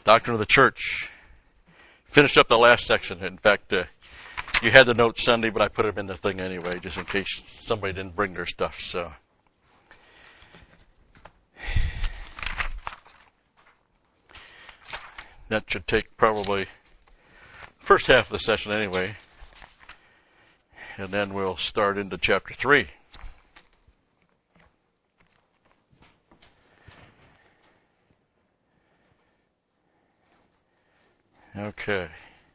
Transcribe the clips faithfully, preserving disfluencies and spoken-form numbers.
Doctrine of the Church. Finished up the last section. In fact, uh, you had the notes Sunday, but I put them in the thing anyway, just in case somebody didn't bring their stuff. So, that should take probably the first half of the session anyway, and then we'll start into chapter three. Okay.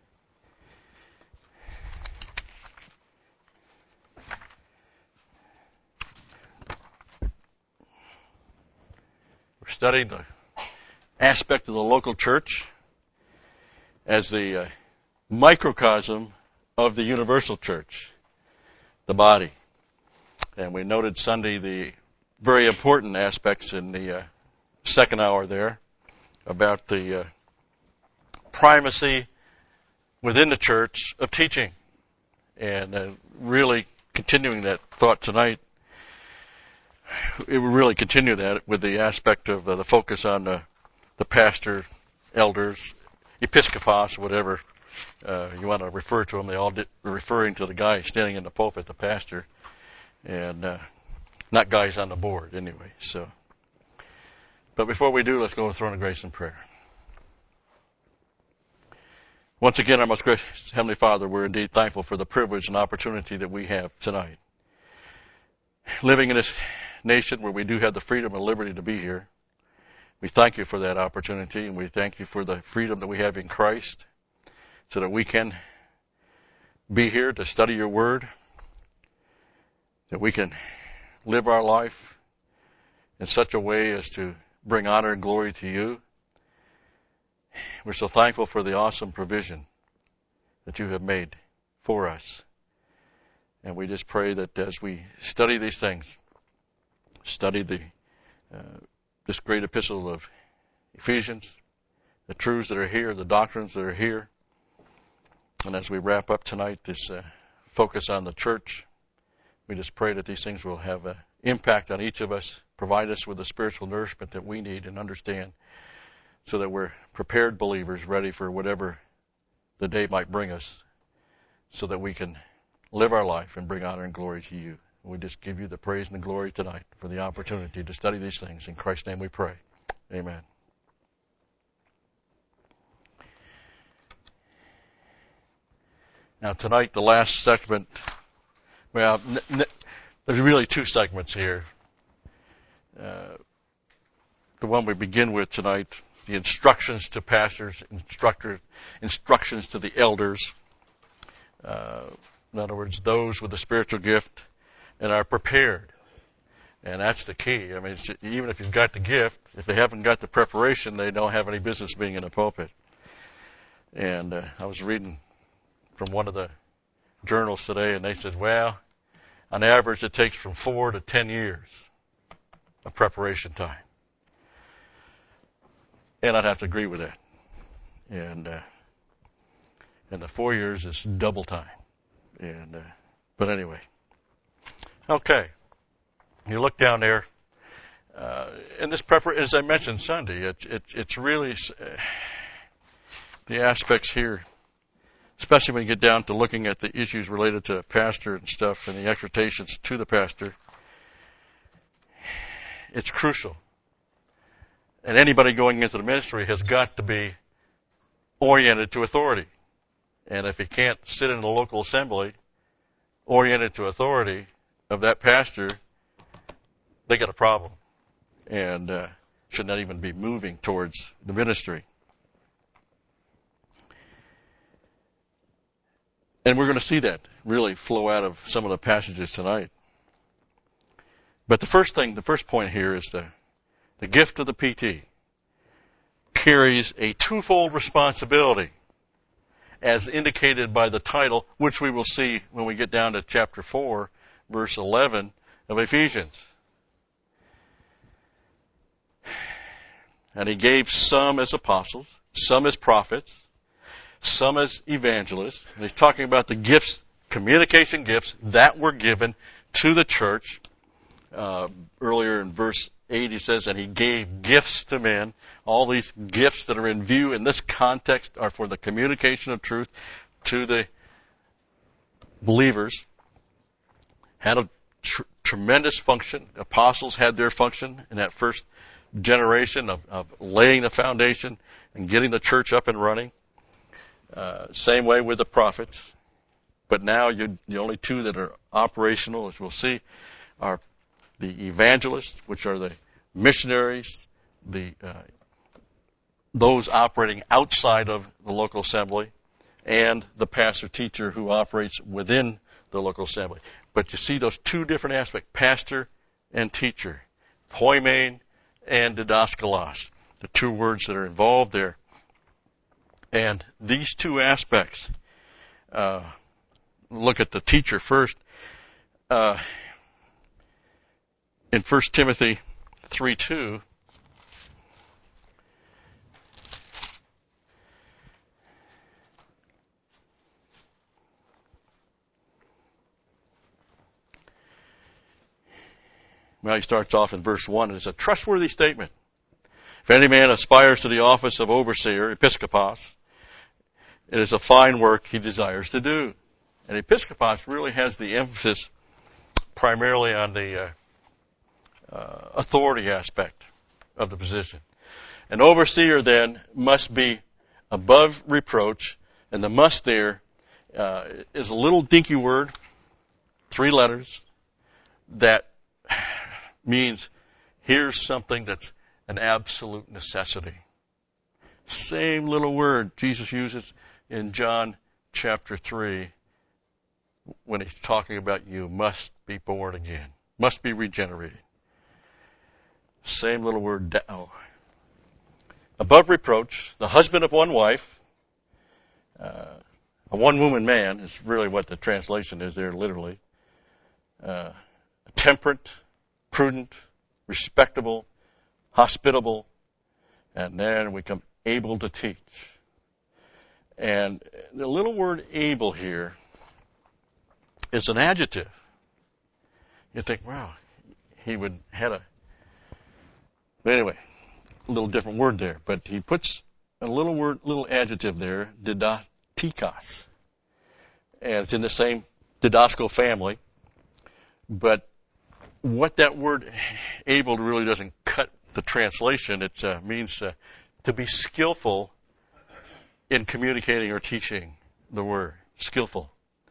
We're studying the aspect of the local church as the uh, microcosm of the universal church, the body. And we noted Sunday the very important aspects in the uh, second hour there about the uh, primacy within the church of teaching, and uh, really continuing that thought tonight. It will really continue that with the aspect of uh, the focus on the, the pastor, elders, episcopos, whatever uh, you want to refer to them. They all did, referring to the guy standing in the pulpit, the pastor, and uh, not guys on the board anyway. So, but before we do, let's go to the throne of grace and prayer. Once again, our most gracious Heavenly Father, we're indeed thankful for the privilege and opportunity that we have tonight. Living in this nation where we do have the freedom and liberty to be here, we thank you for that opportunity, and we thank you for the freedom that we have in Christ so that we can be here to study your word, that we can live our life in such a way as to bring honor and glory to you. We're so thankful for the awesome provision that you have made for us. And we just pray that as we study these things, study the uh, this great epistle of Ephesians, the truths that are here, the doctrines that are here, and as we wrap up tonight this uh, focus on the church, we just pray that these things will have an impact on each of us, provide us with the spiritual nourishment that we need and understand, so that we're prepared believers, ready for whatever the day might bring us, so that we can live our life and bring honor and glory to you. We just give you the praise and the glory tonight for the opportunity to study these things. In Christ's name we pray. Amen. Now tonight, the last segment, well, n- n- there's really two segments here. Uh, the one we begin with tonight, the instructions to pastors, instructor, instructions to the elders. Uh, in other words, those with the spiritual gift and are prepared. And that's the key. I mean, it's, even if you've got the gift, if they haven't got the preparation, they don't have any business being in a pulpit. And uh, I was reading from one of the journals today, and they said, well, on average, it takes from four to ten years of preparation time. And I'd have to agree with that. And uh, and the four years is double time. And uh, but anyway, okay. You look down there, uh, in this preparation, as I mentioned Sunday, it, it, it's really uh, the aspects here, especially when you get down to looking at the issues related to pastor and stuff, and the exhortations to the pastor. It's crucial. And anybody going into the ministry has got to be oriented to authority. And if he can't sit in the local assembly oriented to authority of that pastor, they got a problem. And uh, should not even be moving towards the ministry. And we're going to see that really flow out of some of the passages tonight. But the first thing, the first point here is the The gift of the P T carries a twofold responsibility, as indicated by the title, which we will see when we get down to chapter four, verse eleven of Ephesians. And he gave some as apostles, some as prophets, some as evangelists. And he's talking about the gifts, communication gifts that were given to the church uh, earlier in verse eight, he says, and he gave gifts to men. All these gifts that are in view in this context are for the communication of truth to the believers. Had a tr- tremendous function. Apostles had their function in that first generation of, of laying the foundation and getting the church up and running. Uh, same way with the prophets. But now you, the only two that are operational, as we'll see, are the evangelists, which are the missionaries, the uh, those operating outside of the local assembly, and the pastor-teacher who operates within the local assembly. But you see those two different aspects, pastor and teacher, poimen and didaskalos, the two words that are involved there. And these two aspects, uh, look at the teacher first. Uh, in First Timothy three two, well, he starts off in verse one. It's a trustworthy statement. If any man aspires to the office of overseer, episkopos, it is a fine work he desires to do. And episkopos really has the emphasis primarily on the uh, uh, authority aspect of the position. An overseer then must be above reproach, and the must there uh, is a little dinky word, three letters, that means here's something that's an absolute necessity. Same little word Jesus uses in John chapter three when he's talking about you must be born again, must be regenerated. Same little word, dao. Above reproach, the husband of one wife, uh, a one-woman man is really what the translation is there literally, uh, temperate, prudent, respectable, hospitable, and then we come able to teach. And the little word able here is an adjective. You think, wow, he would had a, but anyway, a little different word there. But he puts a little word, little adjective there, didatikos. And it's in the same didaskal family. But what that word able really doesn't cut the translation. It uh, means uh, to be skillful in communicating or teaching the word. Skillful.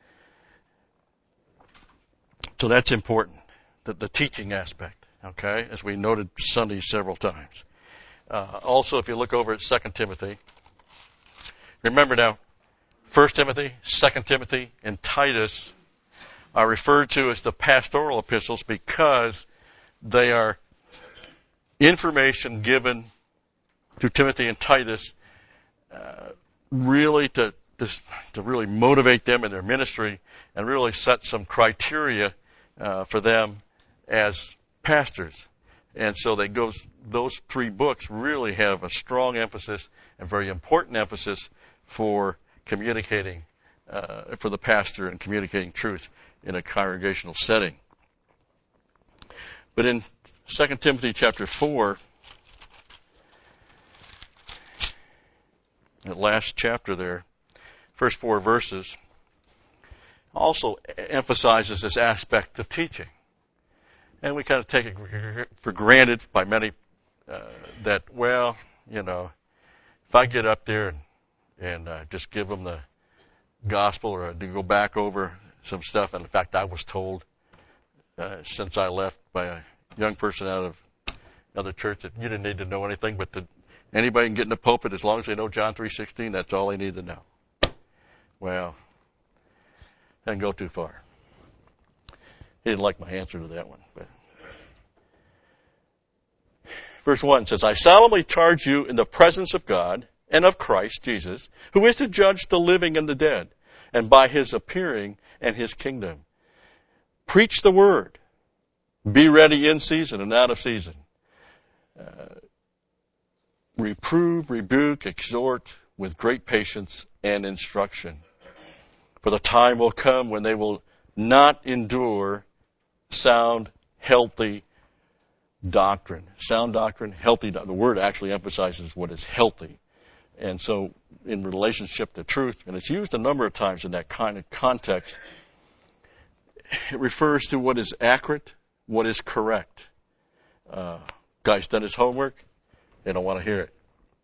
So that's important, the, the teaching aspect, okay, as we noted Sunday several times. Uh, also, if you look over at Second Timothy, remember now, First Timothy, Second Timothy, and Titus are referred to as the pastoral epistles because they are information given to Timothy and Titus uh, really to, to to really motivate them in their ministry and really set some criteria uh, for them as pastors. And so they goes, those three books really have a strong emphasis and very important emphasis for communicating, uh, for the pastor and communicating truth in a congregational setting. But in Second Timothy chapter four, the last chapter there, first four verses, also emphasizes this aspect of teaching. And we kind of take it for granted by many uh, that, well, you know, if I get up there and, and uh, just give them the gospel or to go back over some stuff, and in fact I was told uh, since I left by a young person out of another church that you didn't need to know anything, but to, anybody can get in the pulpit as long as they know John three sixteen, that's all they need to know. Well, I didn't go too far. He didn't like my answer to that one. But. Verse one says, I solemnly charge you in the presence of God and of Christ Jesus, who is to judge the living and the dead, and by his appearing and his kingdom. Preach the word. Be ready in season and out of season. Uh, reprove, rebuke, exhort with great patience and instruction. For the time will come when they will not endure sound, healthy doctrine. Sound doctrine, healthy doctrine. The word actually emphasizes what is healthy. And so in relationship to truth, and it's used a number of times in that kind of context, it refers to what is accurate, what is correct. Uh, guy's done his homework, they don't want to hear it.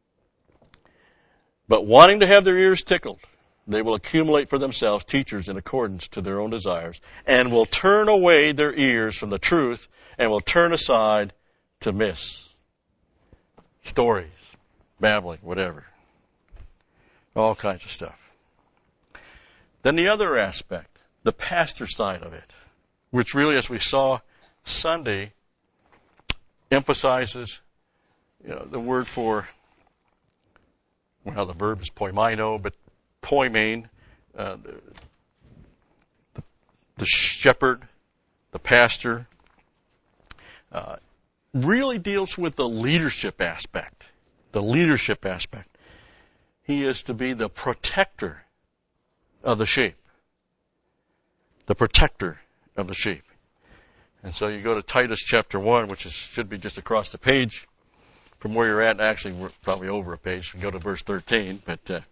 But wanting to have their ears tickled, they will accumulate for themselves teachers in accordance to their own desires, and will turn away their ears from the truth, and will turn aside to myths, stories, babbling, whatever. All kinds of stuff. Then the other aspect, the pastor side of it, which really, as we saw Sunday, emphasizes, you know, the word for, well, the verb is poimino, but poimen, uh, the, the, the shepherd, the pastor, uh, really deals with the leadership aspect. The leadership aspect. He is to be the protector of the sheep. The protector of the sheep. And so you go to Titus chapter one, which is, should be just across the page from where you're at. Actually, we're probably over a page. We can go to verse thirteen. But uh,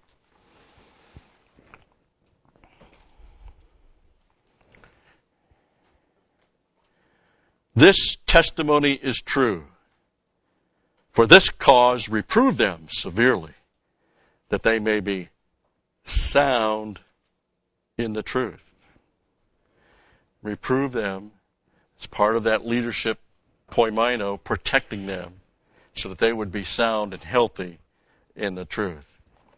this testimony is true. For this cause reprove them severely, that they may be sound in the truth. Reprove them as part of that leadership, poimino, protecting them so that they would be sound and healthy in the truth.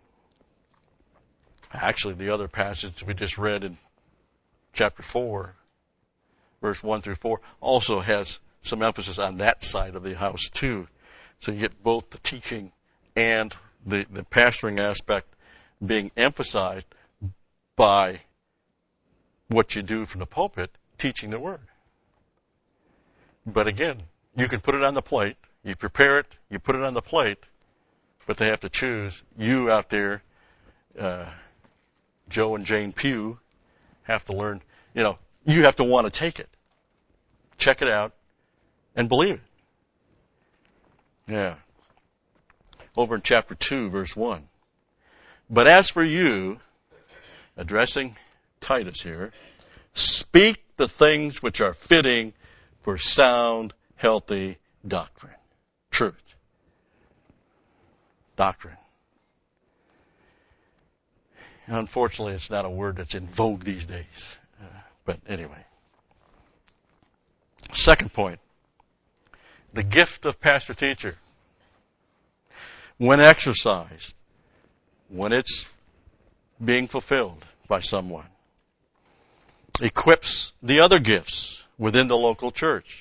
Actually, the other passage we just read in chapter four, verse one through four, also has some emphasis on that side of the house too. So you get both the teaching and the, the pastoring aspect being emphasized by what you do from the pulpit, teaching the word. But again, you can put it on the plate, you prepare it, you put it on the plate, but they have to choose. You out there, uh, Joe and Jane Pugh, have to learn, you know, you have to want to take it, check it out, and believe it. Yeah. Over in chapter two, verse one. But as for you, addressing Titus here, speak the things which are fitting for sound, healthy doctrine. Truth. Doctrine. Unfortunately, it's not a word that's in vogue these days. Uh, but anyway. Second point. The gift of pastor-teacher. When exercised, when it's being fulfilled by someone, equips the other gifts within the local church,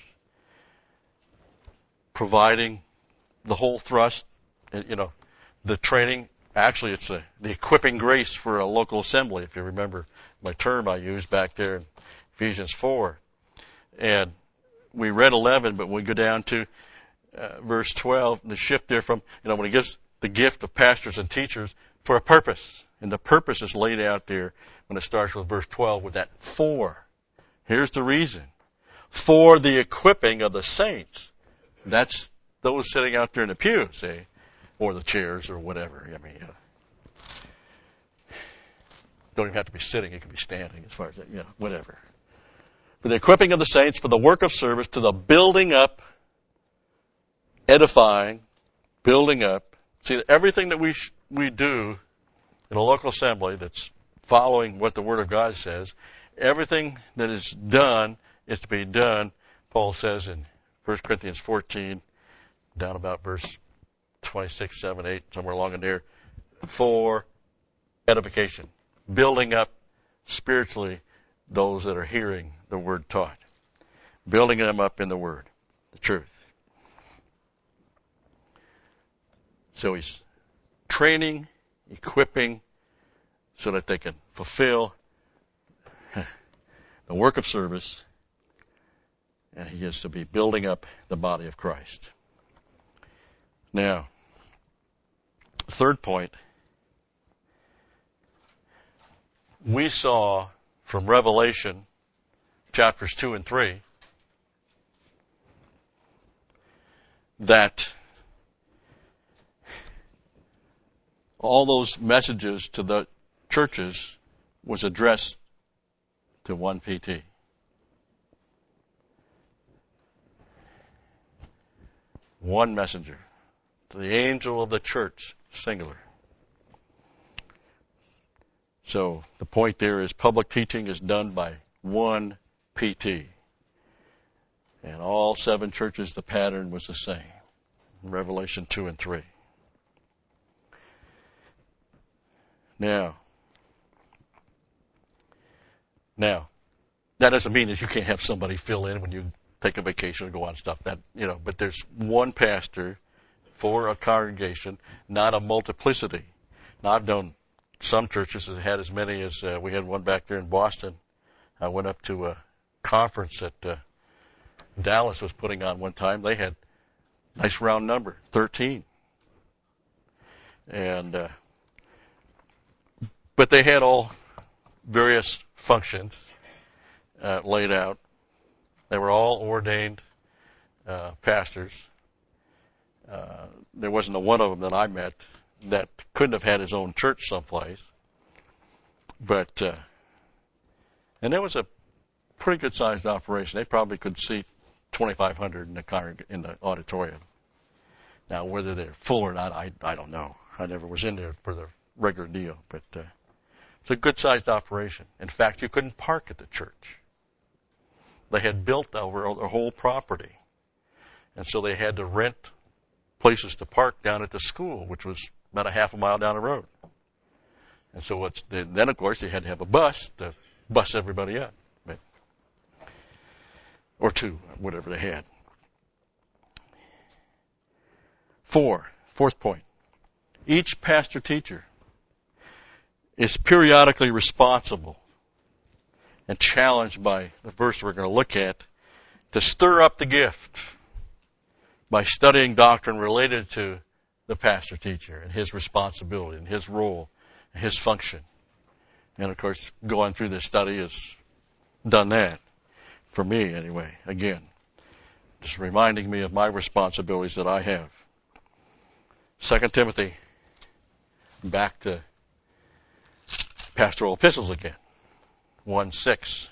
providing the whole thrust, you know, the training. Actually, it's a, the equipping grace for a local assembly, if you remember my term I used back there in Ephesians four. And we read eleven, but when we go down to uh, verse twelve, the shift there from, you know, when he gives the gift of pastors and teachers for a purpose. And the purpose is laid out there when it starts with verse twelve with that for. Here's the reason. For the equipping of the saints. That's those sitting out there in the pew, see, or the chairs or whatever. I mean, you know, don't even have to be sitting. You can be standing as far as that, you know, whatever. For the equipping of the saints, for the work of service, to the building up, edifying, building up. See, everything that we sh- we do in a local assembly that's following what the Word of God says, everything that is done is to be done, Paul says in First Corinthians fourteen, down about verse twenty-six, seven, eight, somewhere along in there, for edification, building up spiritually those that are hearing the Word taught, building them up in the Word, the truth. So he's training, equipping, so that they can fulfill the work of service, and he is to be building up the body of Christ. Now, third point, we saw from Revelation chapters two and three that all those messages to the churches was addressed to one P T. One messenger. To the angel of the church, singular. So the point there is public teaching is done by one P T. And all seven churches, the pattern was the same. Revelation two and three. Now, now, that doesn't mean that you can't have somebody fill in when you take a vacation or go on stuff. That you know, but there's one pastor for a congregation, not a multiplicity. Now, I've known some churches that had as many as uh, we had one back there in Boston. I went up to a conference that uh, Dallas was putting on one time. They had a nice round number, thirteen. And uh, but they had all various functions uh, laid out. They were all ordained uh, pastors. Uh, there wasn't a one of them that I met that couldn't have had his own church someplace. But, uh, and it was a pretty good sized operation. They probably could seat twenty-five hundred in the, congreg- in the auditorium. Now, whether they're full or not, I, I don't know. I never was in there for the regular deal. But uh, it's a good sized operation. In fact, you couldn't park at the church. They had built over their whole property. And so they had to rent places to park down at the school, which was about a half a mile down the road. And so it's, then, of course, they had to have a bus to bus everybody up. But, or two, whatever they had. Four, fourth point. Each pastor-teacher is periodically responsible and challenged by the verse we're going to look at to stir up the gift by studying doctrine related to the pastor-teacher and his responsibility and his role and his function. And, of course, going through this study has done that, for me anyway, again. Just reminding me of my responsibilities that I have. Second Timothy, back to pastoral epistles again. one six.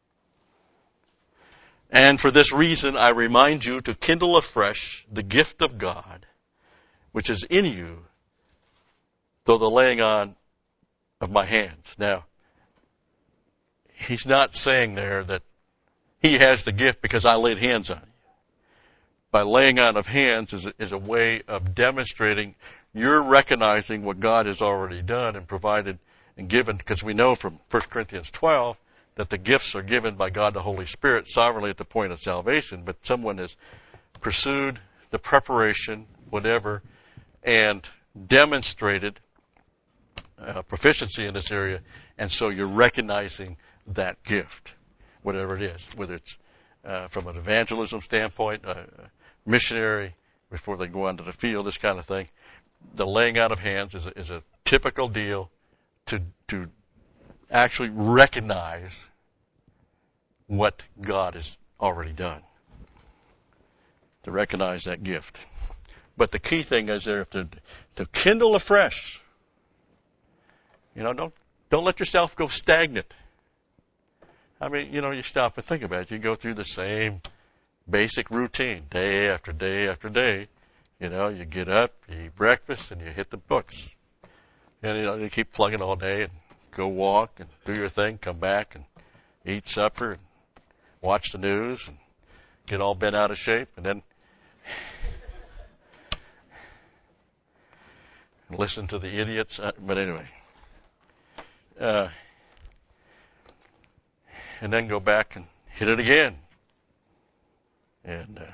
And for this reason I remind you to kindle afresh the gift of God, which is in you, though the laying on of my hands. Now, he's not saying there that he has the gift because I laid hands on you. By laying on of hands is a, is a way of demonstrating you're recognizing what God has already done and provided and given, because we know from First Corinthians twelve that the gifts are given by God the Holy Spirit sovereignly at the point of salvation, but someone has pursued the preparation, whatever, and demonstrated uh, proficiency in this area, and so you're recognizing that gift, whatever it is, whether it's uh, from an evangelism standpoint, uh, missionary, before they go onto the field, this kind of thing. The laying out of hands is a, is a typical deal to to actually recognize what God has already done. To recognize that gift. But the key thing is there to to kindle afresh. You know, don't don't let yourself go stagnant. I mean, you know, you stop and think about it. You go through the same basic routine day after day after day. You know, you get up, you eat breakfast, and you hit the books. And, you know, you keep plugging all day and go walk and do your thing, come back and eat supper and watch the news and get all bent out of shape and then listen to the idiots. Uh, but anyway, uh, and then go back and hit it again. And, uh,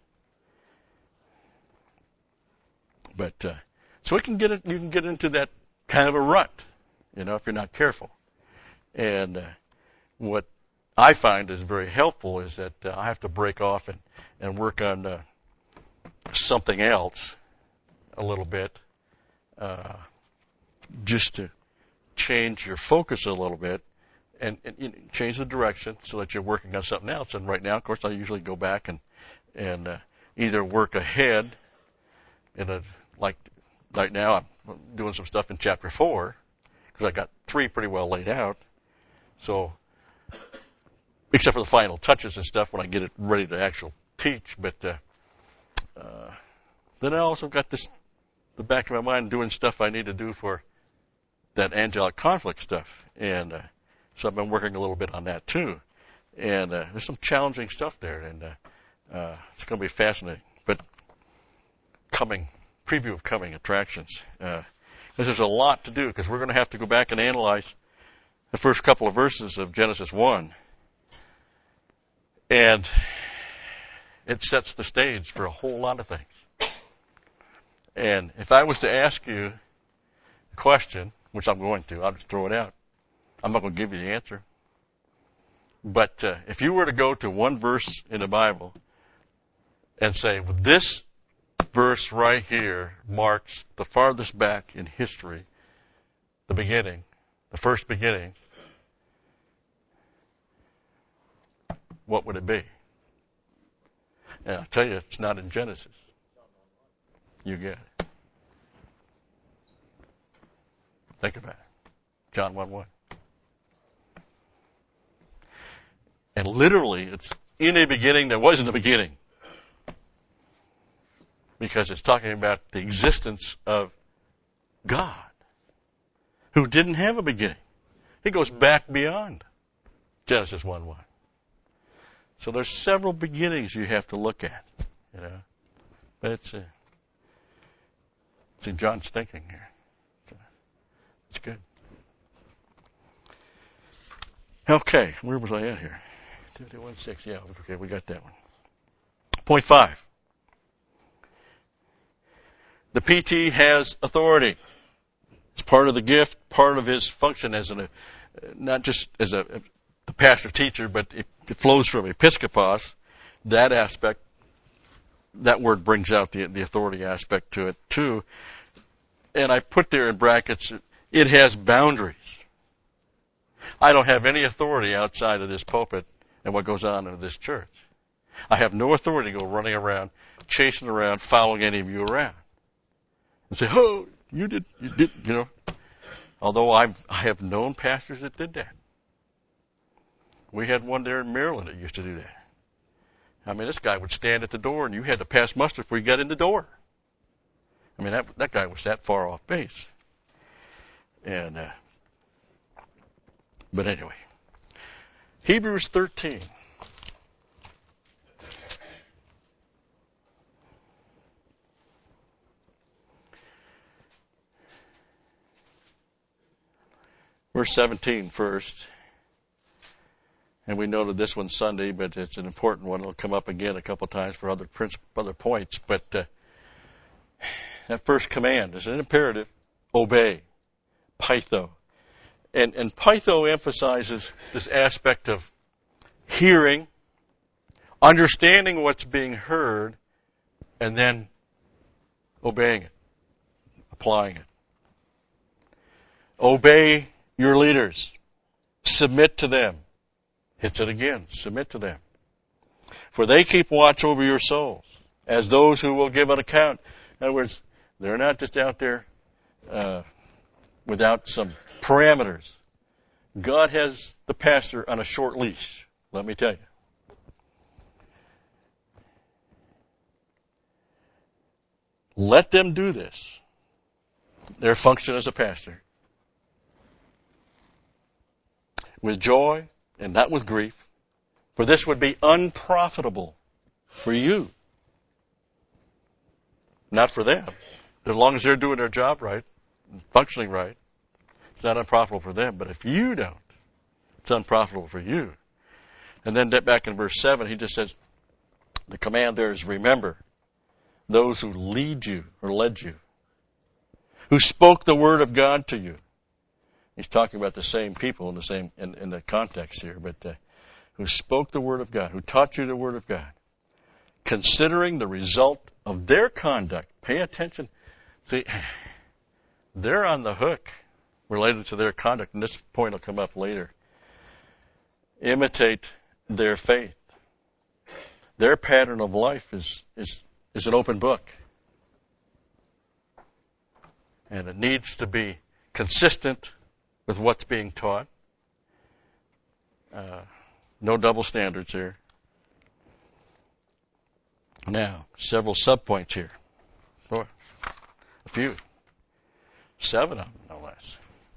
but, uh, so it can get it, you can get into that kind of a rut, you know, if you're not careful. And, uh, what I find is very helpful is that uh, I have to break off and, and work on, uh, something else a little bit, uh, just to change your focus a little bit and, and you know, change the direction so that you're working on something else. And right now, of course, I usually go back and, and, uh, either work ahead in a, like right now I'm doing some stuff in chapter four because I got three pretty well laid out. So, except for the final touches and stuff when I get it ready to actually teach. But uh, uh, then I also got this, the back of my mind doing stuff I need to do for that angelic conflict stuff. And uh, so I've been working a little bit on that too. And uh, there's some challenging stuff there. And uh, uh, it's going to be fascinating. But coming, preview of coming attractions. Uh, there's a lot to do because we're going to have to go back and analyze the first couple of verses of Genesis one. And it sets the stage for a whole lot of things. And if I was to ask you a question, which I'm going to, I'll just throw it out. I'm not going to give you the answer. But uh, if you were to go to one verse in the Bible and say, well, this verse right here marks the farthest back in history, the beginning, the first beginnings, what would it be? And I'll tell you, it's not in Genesis. You get it. Think about it. John one one. And literally, it's in a beginning that wasn't a beginning. Because it's talking about the existence of God, who didn't have a beginning. He goes back beyond Genesis one one. So there's several beginnings you have to look at, you know. But it's, uh, see, John's thinking here. It's good. Okay, where was I at here? two one six, yeah, okay, we got that one. Point five. The P T has authority. It's part of the gift, part of his function as an, uh, not just as a, a the pastor teacher, but it, it flows from episkopos. That aspect, that word brings out the the authority aspect to it too. And I put there in brackets, it has boundaries. I don't have any authority outside of this pulpit and what goes on in this church. I have no authority to go running around, chasing around, following any of you around. And say, oh, you did, you did, you know. Although I've, I have known pastors that did that. We had one there in Maryland that used to do that. I mean, this guy would stand at the door and you had to pass muster before you got in the door. I mean, that, that guy was that far off base. And, uh, but anyway. Hebrews thirteen. Verse seventeen first. And we noted this one Sunday, but it's an important one. It'll come up again a couple of times for other other points. But uh, that first command is an imperative. Obey. Pytho. And, and Pytho emphasizes this aspect of hearing, understanding what's being heard, and then obeying it, applying it. Obey your leaders. Submit to them. Hits it again. Submit to them. For they keep watch over your souls as those who will give an account. In other words, they're not just out there uh, without some parameters. God has the pastor on a short leash, let me tell you. Let them do this. Their function as a pastor. With joy and not with grief. For this would be unprofitable for you. Not for them. As long as they're doing their job right, functioning right, it's not unprofitable for them. But if you don't, it's unprofitable for you. And then back in verse seven, he just says, the command there is remember those who lead you or led you, who spoke the word of God to you. He's talking about the same people in the same in, in the context here, but uh, who spoke the word of God, who taught you the word of God, considering the result of their conduct. Pay attention. See, they're on the hook related to their conduct, and this point will come up later. Imitate their faith. Their pattern of life is, is, is an open book. And it needs to be consistent with what's being taught. Uh, no double standards here. Now, several subpoints here. Or a few. Seven of them, no less.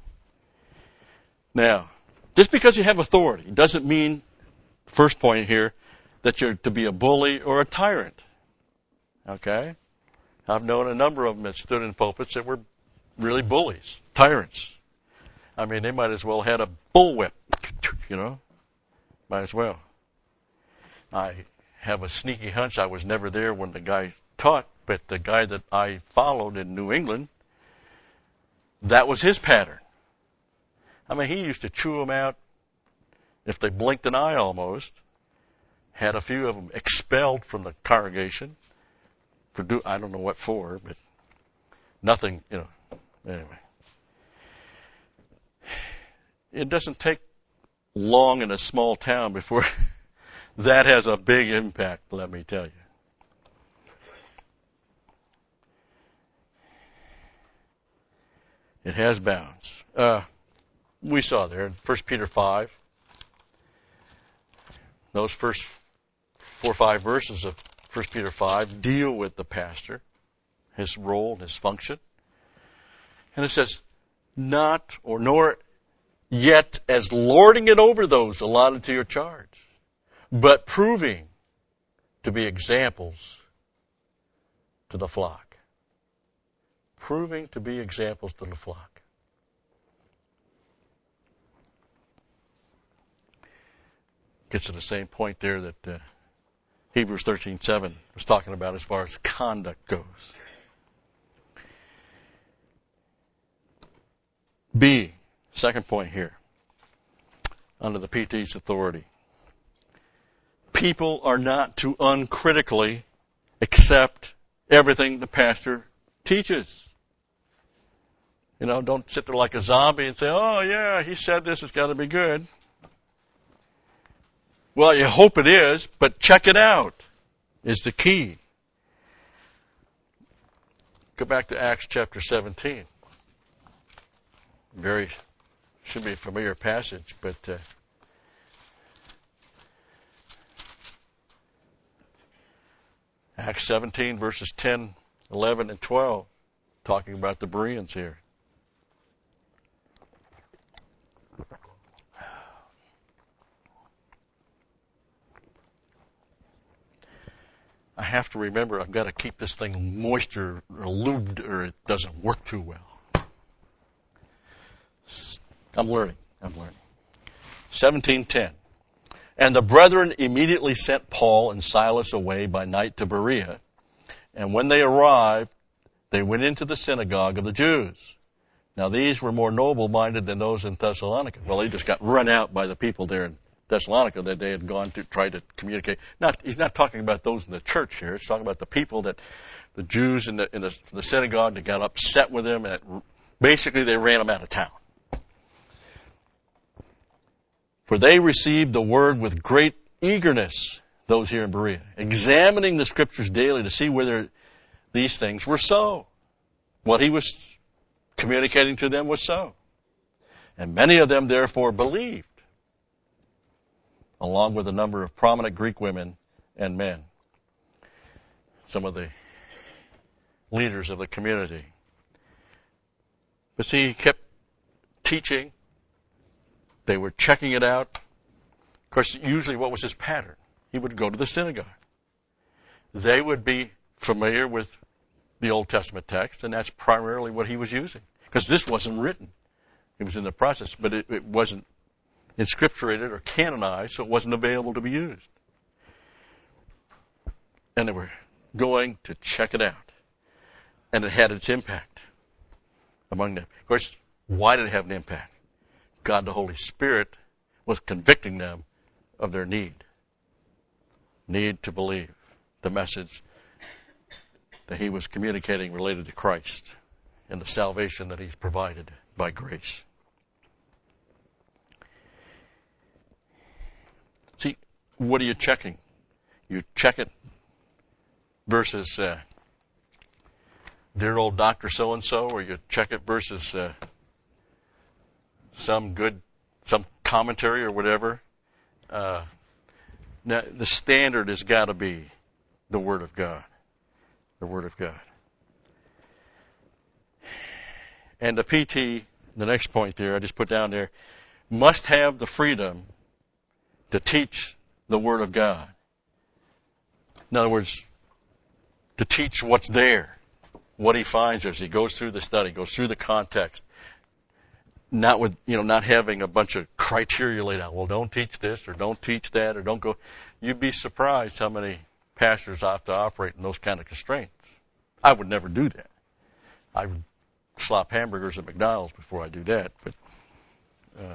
Now, just because you have authority doesn't mean, first point here, that you're to be a bully or a tyrant. Okay? I've known a number of them that stood in pulpits that were really bullies, tyrants. I mean, they might as well had a bullwhip, you know? Might as well. I have a sneaky hunch I was never there when the guy taught, but the guy that I followed in New England, that was his pattern. I mean, he used to chew them out if they blinked an eye almost. Had a few of them expelled from the congregation. For do, I don't know what for, but nothing, you know. Anyway. It doesn't take long in a small town before that has a big impact, let me tell you. It has bounds. Uh, we saw there in First Peter five, those first four or five verses of First Peter five deal with the pastor, his role and his function. And it says, not or nor yet as lording it over those allotted to your charge, but proving to be examples to the flock. Proving to be examples to the flock. Gets to the same point there that uh, Hebrews thirteen seven was talking about as far as conduct goes. B, second point here, under the P T's authority. People are not to uncritically accept everything the pastor teaches. You know, don't sit there like a zombie and say, oh yeah, he said this, it's got to be good. Well, you hope it is, but check it out is the key. Go back to Acts chapter seventeen. Very, should be a familiar passage, but uh, Acts seventeen verses ten, eleven, and twelve, talking about the Bereans here. I have to remember I've got to keep this thing moisture or lubed or it doesn't work too well. I'm learning. I'm learning. seventeen ten. And the brethren immediately sent Paul and Silas away by night to Berea. And when they arrived, they went into the synagogue of the Jews. Now these were more noble-minded than those in Thessalonica. Well, they just got run out by the people there in Thessalonica that they had gone to try to communicate. Not, he's not talking about those in the church here. He's talking about the people that, the Jews in the, in the, the synagogue that got upset with him, and it, basically they ran him out of town. For they received the word with great eagerness, those here in Berea, examining the scriptures daily to see whether these things were so. What he was communicating to them was so. And many of them therefore believed, along with a number of prominent Greek women and men, some of the leaders of the community. But see, he kept teaching. They were checking it out. Of course, usually what was his pattern? He would go to the synagogue. They would be familiar with the Old Testament text, and that's primarily what he was using. Because this wasn't written. It was in the process, but it, it wasn't inscripturated or canonized, so it wasn't available to be used. And they were going to check it out. And it had its impact among them. Of course, why did it have an impact? God the Holy Spirit was convicting them of their need. Need to believe the message that he was communicating related to Christ and the salvation that he's provided by grace. See, what are you checking? you check it versus uh, dear old Doctor So-and-so, or you check it versus uh, some good, some commentary or whatever. Uh, now, the standard has got to be the Word of God. The Word of God. And the P T, the next point there, I just put down there, must have the freedom to teach the Word of God. In other words, to teach what's there, what he finds as he goes through the study, goes through the context. Not with, you know, not having a bunch of criteria laid out. Well, don't teach this or don't teach that or don't go. You'd be surprised how many pastors have to operate in those kind of constraints. I would never do that. I would slop hamburgers at McDonald's before I do that. But uh,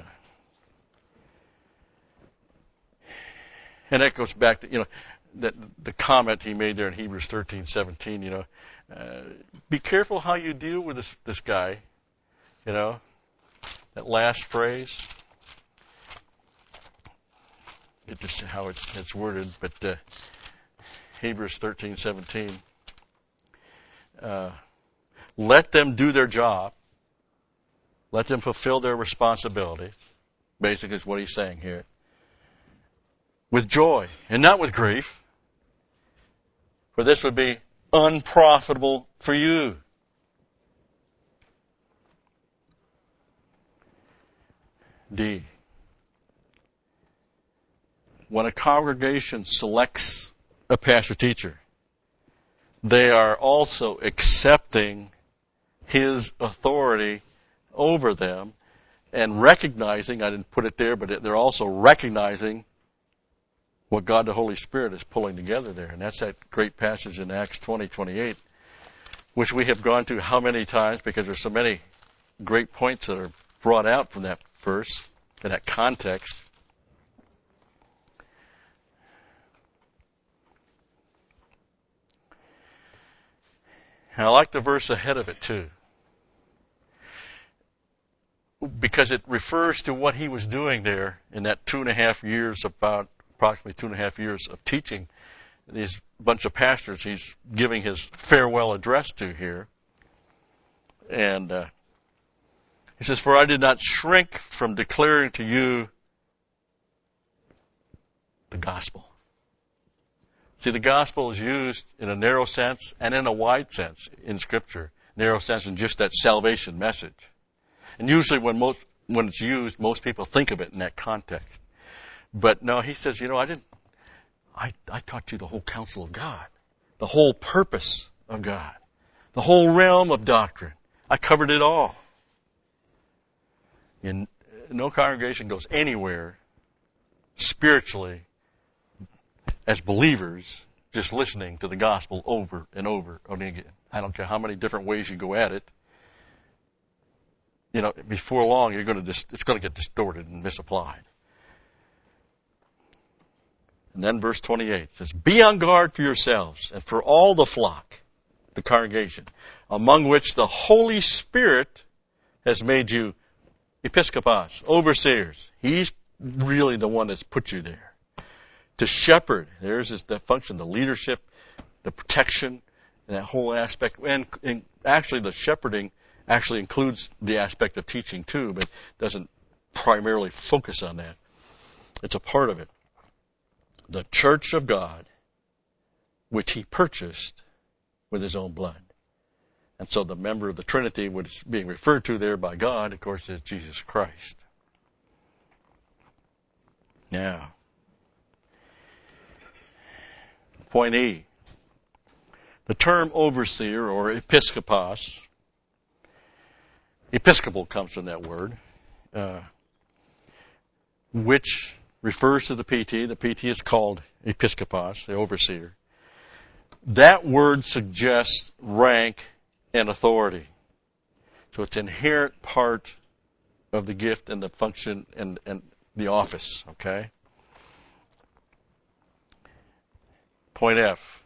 and that goes back to, you know, that the comment he made there in Hebrews thirteen seventeen. You know, uh, be careful how you deal with this this guy. You know, that last phrase. It just how it's it's worded, but uh, Hebrews thirteen seventeen. Uh, let them do their job. Let them fulfill their responsibilities. Basically, is what he's saying here. With joy and not with grief, for this would be unprofitable for you. D. When a congregation selects a pastor teacher, they are also accepting his authority over them and recognizing, I didn't put it there, but they're also recognizing what God the Holy Spirit is pulling together there. And that's that great passage in Acts twenty twenty-eight, which we have gone to how many times because there's so many great points that are brought out from that verse in that context. And I like the verse ahead of it too, because it refers to what he was doing there in that two and a half years, about approximately two and a half years of teaching these bunch of pastors he's giving his farewell address to here. And uh, he says, for I did not shrink from declaring to you the gospel. See, the gospel is used in a narrow sense and in a wide sense in Scripture. Narrow sense in just that salvation message. And usually when most when it's used, most people think of it in that context. But no, he says, you know, I didn't, I, I taught you the whole counsel of God, the whole purpose of God, the whole realm of doctrine. I covered it all. And no congregation goes anywhere spiritually as believers just listening to the gospel over and over and again. I don't care how many different ways you go at it. You know, before long, you're going to dis- it's going to get distorted and misapplied. And then verse twenty-eight says, be on guard for yourselves and for all the flock, the congregation, among which the Holy Spirit has made you episkopos, overseers. He's really the one that's put you there. To shepherd, there's this, that function, the leadership, the protection, and that whole aspect. And, and actually the shepherding actually includes the aspect of teaching too, but doesn't primarily focus on that. It's a part of it. The church of God, which he purchased with his own blood. And so the member of the Trinity, what is being referred to there by God, of course, is Jesus Christ. Now, point E. The term overseer or episkopos, episcopal comes from that word, uh, which refers to the P T. The P T is called episkopos, the overseer. That word suggests rank and authority. So it's an inherent part of the gift and the function and, and the office, okay? Point F.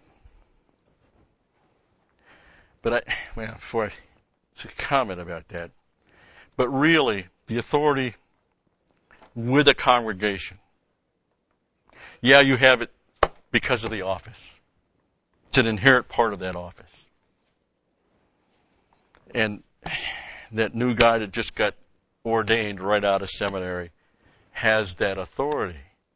But I, well, before I to comment about that, but really, the authority with a congregation. Yeah, you have it because of the office. It's an inherent part of that office. And that new guy that just got ordained right out of seminary has that authority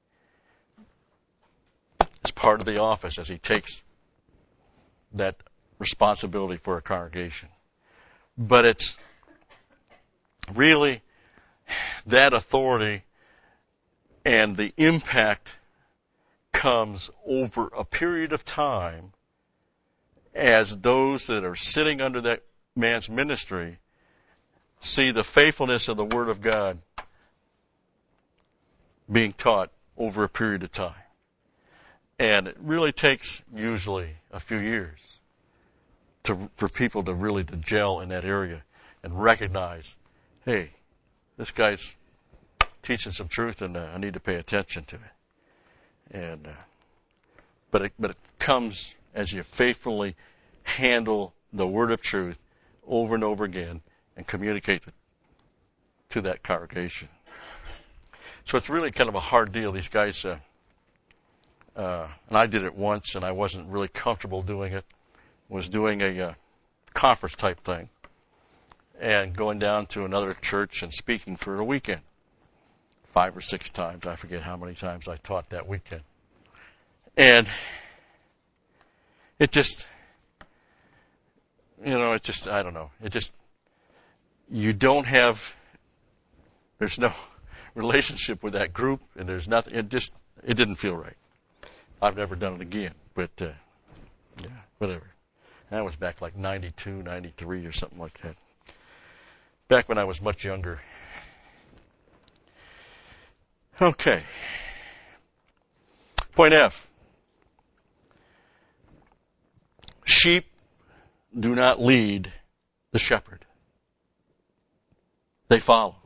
as part of the office as he takes that responsibility for a congregation. But it's really that authority and the impact comes over a period of time as those that are sitting under that man's ministry see the faithfulness of the Word of God being taught over a period of time. And it really takes usually a few years to, for people to really to gel in that area and recognize, hey, this guy's teaching some truth and uh, I need to pay attention to it. And uh, but it, but it comes as you faithfully handle the word of truth over and over again and communicate it to that congregation. So it's really kind of a hard deal. These guys, uh, uh, and I did it once, and I wasn't really comfortable doing it. Was doing a uh, conference type thing and going down to another church and speaking for a weekend. Five or six times. I forget how many times I taught that weekend. And it just, you know, it just, I don't know. It just, you don't have, there's no relationship with that group, and there's nothing, it just, it didn't feel right. I've never done it again, but, uh, yeah, whatever. That was back like ninety-two, ninety-three or something like that. Back when I was much younger. Okay. Point F. Sheep do not lead the shepherd. They follow.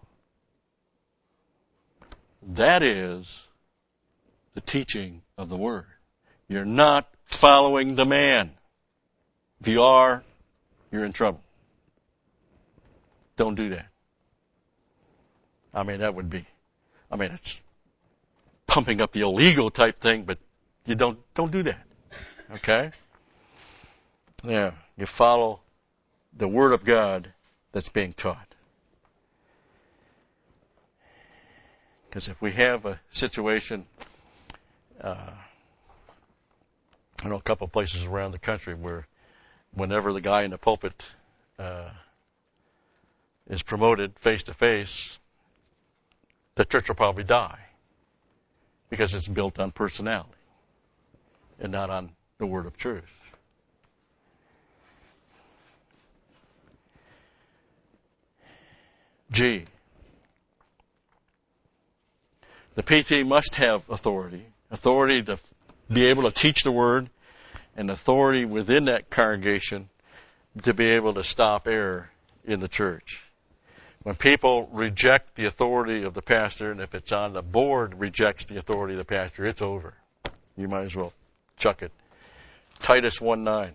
That is the teaching of the Word. You're not following the man. If you are, you're in trouble. Don't do that. I mean, that would be, I mean, it's pumping up the illegal type thing, but you don't, don't do that. Okay? Yeah, you follow the Word of God that's being taught. Because if we have a situation, uh, I know a couple of places around the country where whenever the guy in the pulpit uh, is promoted face to face, the church will probably die because it's built on personality and not on the word of truth. G. The P T must have authority, authority to be able to teach the word, and authority within that congregation to be able to stop error in the church. When people reject the authority of the pastor, and if it's on the board rejects the authority of the pastor, it's over. You might as well chuck it. Titus one nine.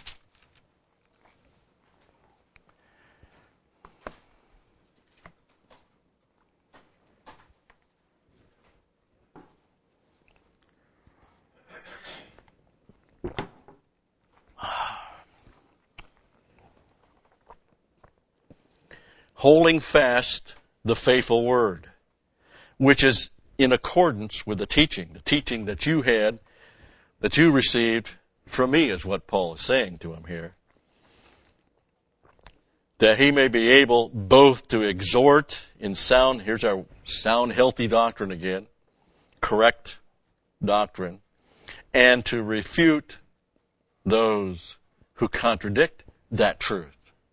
Holding fast the faithful word, which is in accordance with the teaching, the teaching that you had, that you received from me, is what Paul is saying to him here. That he may be able both to exhort in sound, here's our sound, healthy doctrine again, correct doctrine, and to refute those who contradict that truth.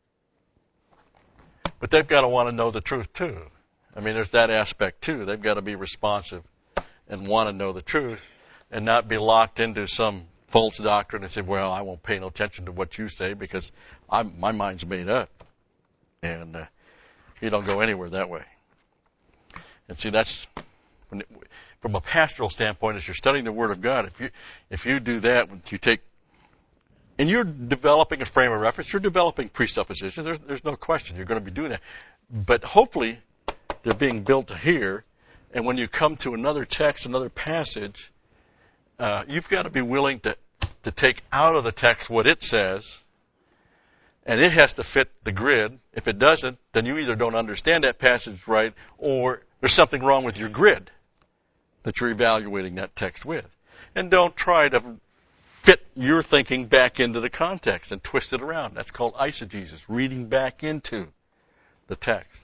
But they've got to want to know the truth too. I mean, there's that aspect too. They've got to be responsive and want to know the truth and not be locked into some false doctrine and say, well, I won't pay no attention to what you say because I'm, my mind's made up. And uh, you don't go anywhere that way. And see, that's, when it, from a pastoral standpoint, as you're studying the Word of God, if you, if you do that, you take, and you're developing a frame of reference, you're developing presuppositions, there's, there's no question you're going to be doing that. But hopefully, they're being built here, and when you come to another text, another passage, uh, you've got to be willing to, to take out of the text what it says, and it has to fit the grid. If it doesn't, then you either don't understand that passage right, or there's something wrong with your grid that you're evaluating that text with. And don't try to fit your thinking back into the context and twist it around. That's called eisegesis, reading back into the text.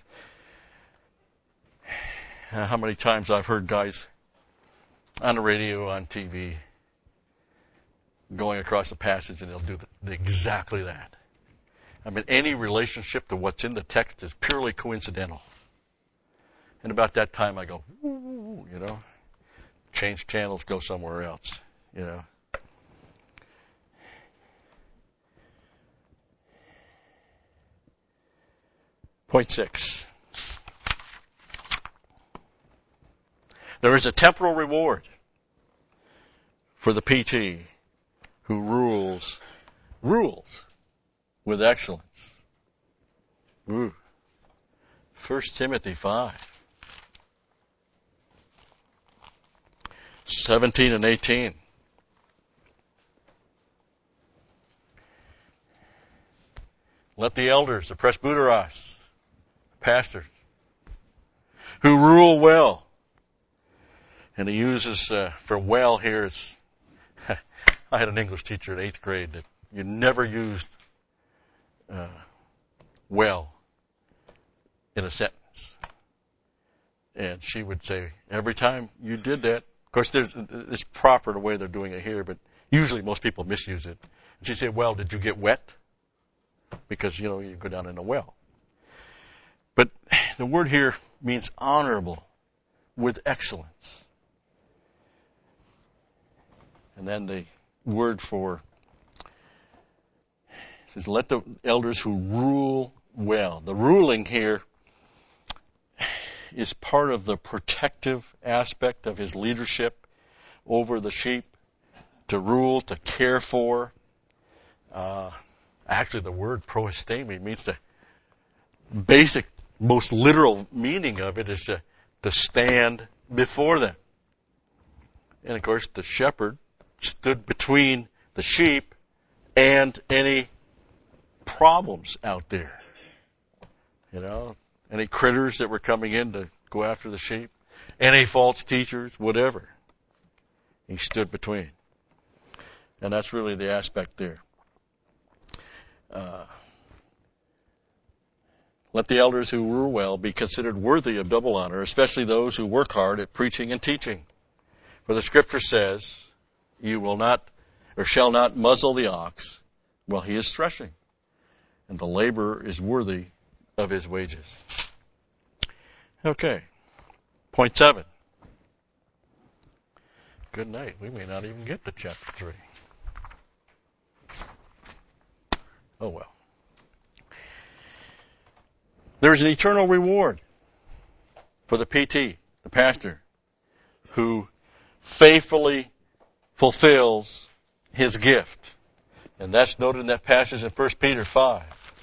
Uh, how many times I've heard guys on the radio, on T V, going across a passage, and they'll do the, the, exactly that. I mean, any relationship to what's in the text is purely coincidental. And about that time I go, ooh, you know, change channels, go somewhere else, you know. Point six. There is a temporal reward for the P T who rules, rules with excellence. Ooh. First Timothy five. seventeen and eighteen. Let the elders, the presbyteros, pastors, who rule well. And he uses, uh, for well here, it's, I had an English teacher in eighth grade that you never used uh, well in a sentence. And she would say, every time you did that, of course, there's, it's proper the way they're doing it here, but usually most people misuse it. And she'd say, well, did you get wet? Because, you know, you go down in a well. But the word here means honorable, with excellence. And then the word for, it says, let the elders who rule well. The ruling here is part of the protective aspect of his leadership over the sheep, to rule, to care for. Uh, actually, the word proestemi means the basic, most literal meaning of it is to, to stand before them. And of course, the shepherd stood between the sheep and any problems out there. You know, any critters that were coming in to go after the sheep, any false teachers, whatever. He stood between. And that's really the aspect there. Uh, let the elders who rule well be considered worthy of double honor, especially those who work hard at preaching and teaching. For the scripture says, you will not, or shall not muzzle the ox while he is threshing, and the laborer is worthy of his wages. Okay. Point seven. Good night. We may not even get to chapter three. Oh well. There's an eternal reward for the P T, the pastor, who faithfully fulfills his gift. And that's noted in that passage in First Peter five.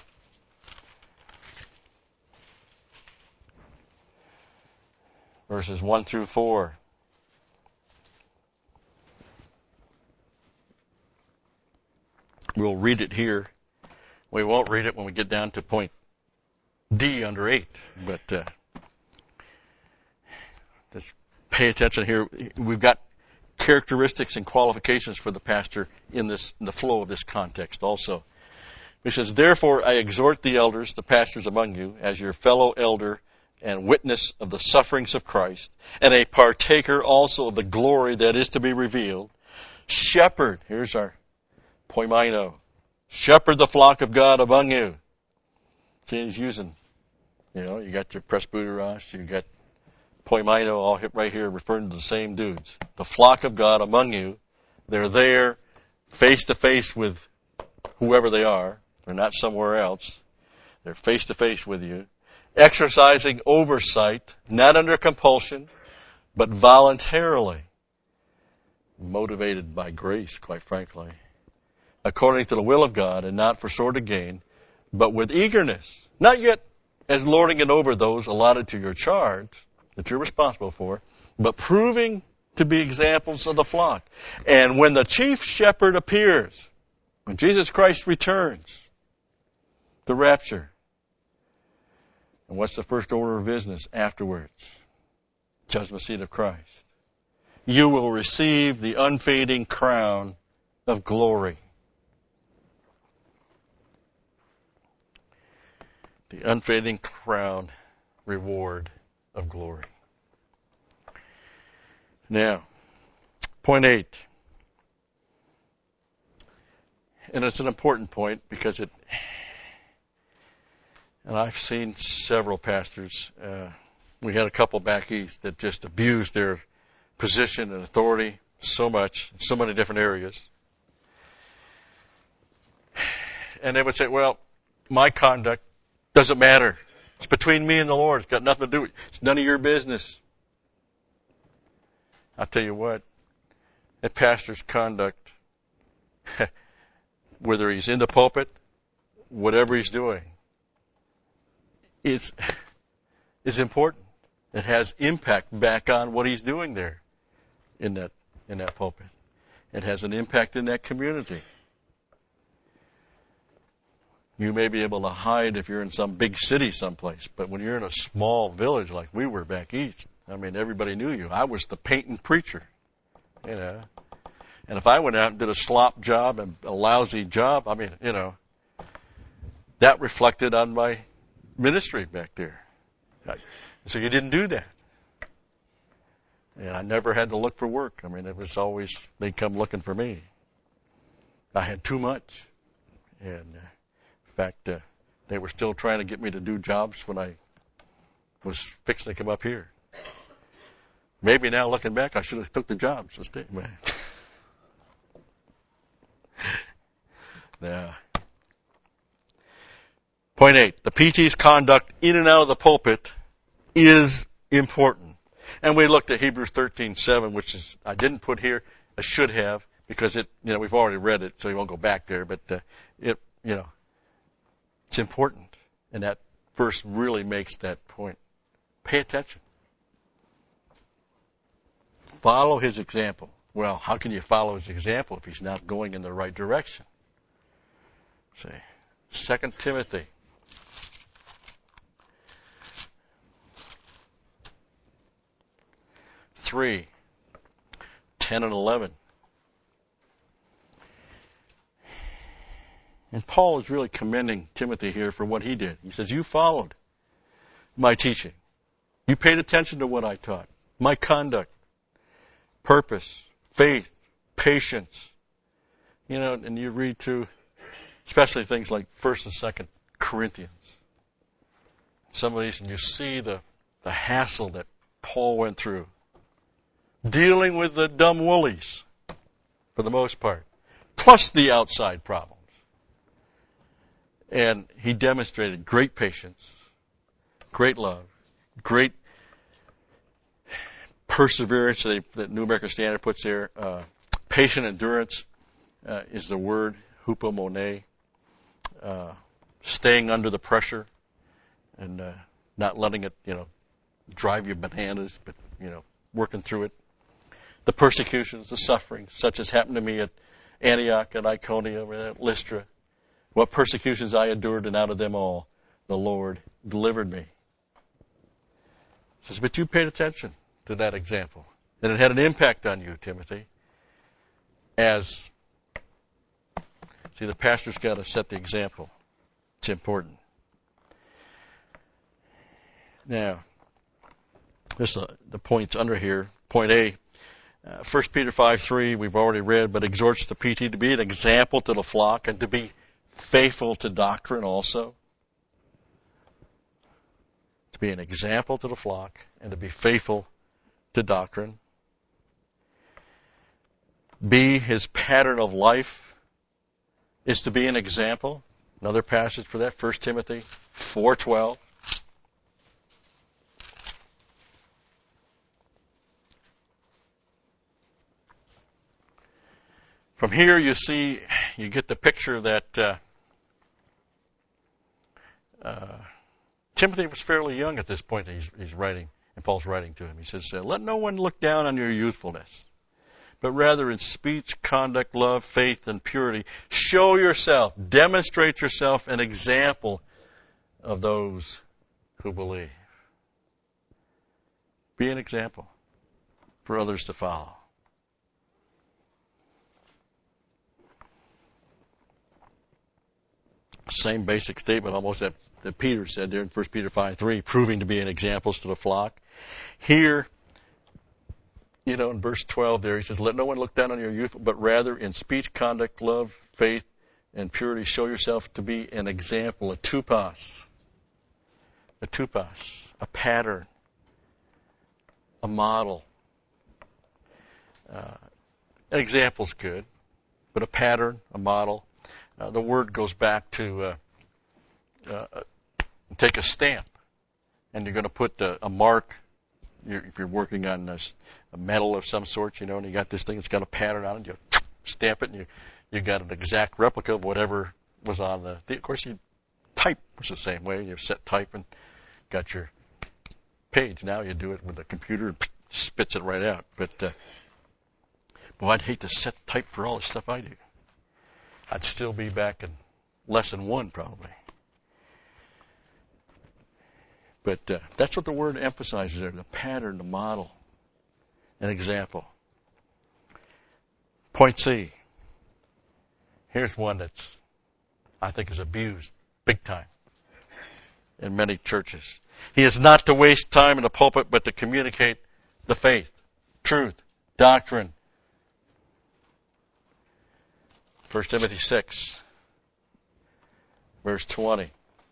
Verses one through four. We'll read it here. We won't read it when we get down to point D under eight. But uh, just pay attention here. We've got characteristics and qualifications for the pastor in this in the flow of this context also. He says, therefore I exhort the elders, the pastors among you, as your fellow elder and witness of the sufferings of Christ, and a partaker also of the glory that is to be revealed. Shepherd, here's our poimino, shepherd the flock of God among you. See, he's using, you know, you got your presbyteros, you got poimino, all right here referring to the same dudes. The flock of God among you. They're there face to face with whoever they are. They're not somewhere else. They're face to face with you. Exercising oversight, not under compulsion, but voluntarily. Motivated by grace, quite frankly. According to the will of God, and not for sort of gain, but with eagerness. Not yet as lording it over those allotted to your charge, that you're responsible for, but proving to be examples of the flock. And when the chief shepherd appears, when Jesus Christ returns, the rapture, and what's the first order of business afterwards? Judgment seat of Christ. You will receive the unfading crown of glory. The unfading crown, reward of glory. Now, point eight. And it's an important point because it, and I've seen several pastors, uh, we had a couple back east that just abused their position and authority so much in so many different areas. And they would say, well, my conduct doesn't matter. It's between me and the Lord. It's got nothing to do with it. It's none of your business. I'll tell you what, that pastor's conduct, whether he's in the pulpit, whatever he's doing, is, is important. It has impact back on what he's doing there in that, in that pulpit. It has an impact in that community. You may be able to hide if you're in some big city someplace, but when you're in a small village like we were back east, I mean, everybody knew you. I was the painting preacher, you know. And if I went out and did a slop job and a lousy job, I mean, you know, that reflected on my ministry back there. So you didn't do that. And I never had to look for work. I mean, it was always, they'd come looking for me. I had too much. And uh, in fact, uh, they were still trying to get me to do jobs when I was fixing to come up here. Maybe now looking back, I should have took the jobs instead. Now, point eight, the P T's conduct in and out of the pulpit is important. And we looked at Hebrews thirteen seven, which is, I didn't put here, I should have, because it, you know, we've already read it, so you won't go back there, but uh, it, you know, it's important. And that verse really makes that point. Pay attention. Follow his example. Well, how can you follow his example if he's not going in the right direction? See, Second Timothy. Three, ten and eleven. And Paul is really commending Timothy here for what he did. He says, you followed my teaching. You paid attention to what I taught. My conduct, purpose, faith, patience. You know, and you read through, especially things like First and Second Corinthians. Some of these, and you see the, the hassle that Paul went through. Dealing with the dumb woolies, for the most part, plus the outside problems. And he demonstrated great patience, great love, great perseverance that, that New American Standard puts there. Uh, patient endurance uh, is the word, hupomone, uh, staying under the pressure and uh, not letting it, you know, drive you bananas, but, you know, working through it. The persecutions, the sufferings, such as happened to me at Antioch, at Iconium, and at Lystra. What persecutions I endured, and out of them all, the Lord delivered me. He says, but you paid attention to that example. And it had an impact on you, Timothy. As, see, the pastor's got to set the example. It's important. Now, this uh, the points under here. Point A. Uh, First Peter five three, we've already read, but exhorts the P T to be an example to the flock and to be faithful to doctrine also. To be an example to the flock and to be faithful to doctrine. B, his pattern of life is to be an example. Another passage for that, First Timothy four twelve. From here, you see, you get the picture that uh, uh, Timothy was fairly young at this point that he's, he's writing. And Paul's writing to him. He says, let no one look down on your youthfulness, but rather in speech, conduct, love, faith, and purity, show yourself, demonstrate yourself an example of those who believe. Be an example for others to follow. Same basic statement almost that, that Peter said there in First Peter five three, proving to be an example to the flock. Here, you know, in verse twelve there, he says, let no one look down on your youth, but rather in speech, conduct, love, faith, and purity, show yourself to be an example, a tupos. A tupos, a pattern, a model. Uh, an example's good, but a pattern, a model. Uh, the word goes back to uh, uh, take a stamp, and you're going to put a, a mark. You're, if you're working on a, a metal of some sort, you know, and you got this thing that's got a pattern on it, you stamp it, and you you got an exact replica of whatever was on the. the of course, you type was the same way. You set type and got your page. Now you do it with a computer and spits it right out. But uh, boy, I'd hate to set type for all the stuff I do. I'd still be back in lesson one probably. But uh, that's what the word emphasizes there, the pattern, the model, an example. Point C. Here's one that's, I think, is abused big time in many churches. He is not to waste time in the pulpit, but to communicate the faith, truth, doctrine. First Timothy six, verse twenty.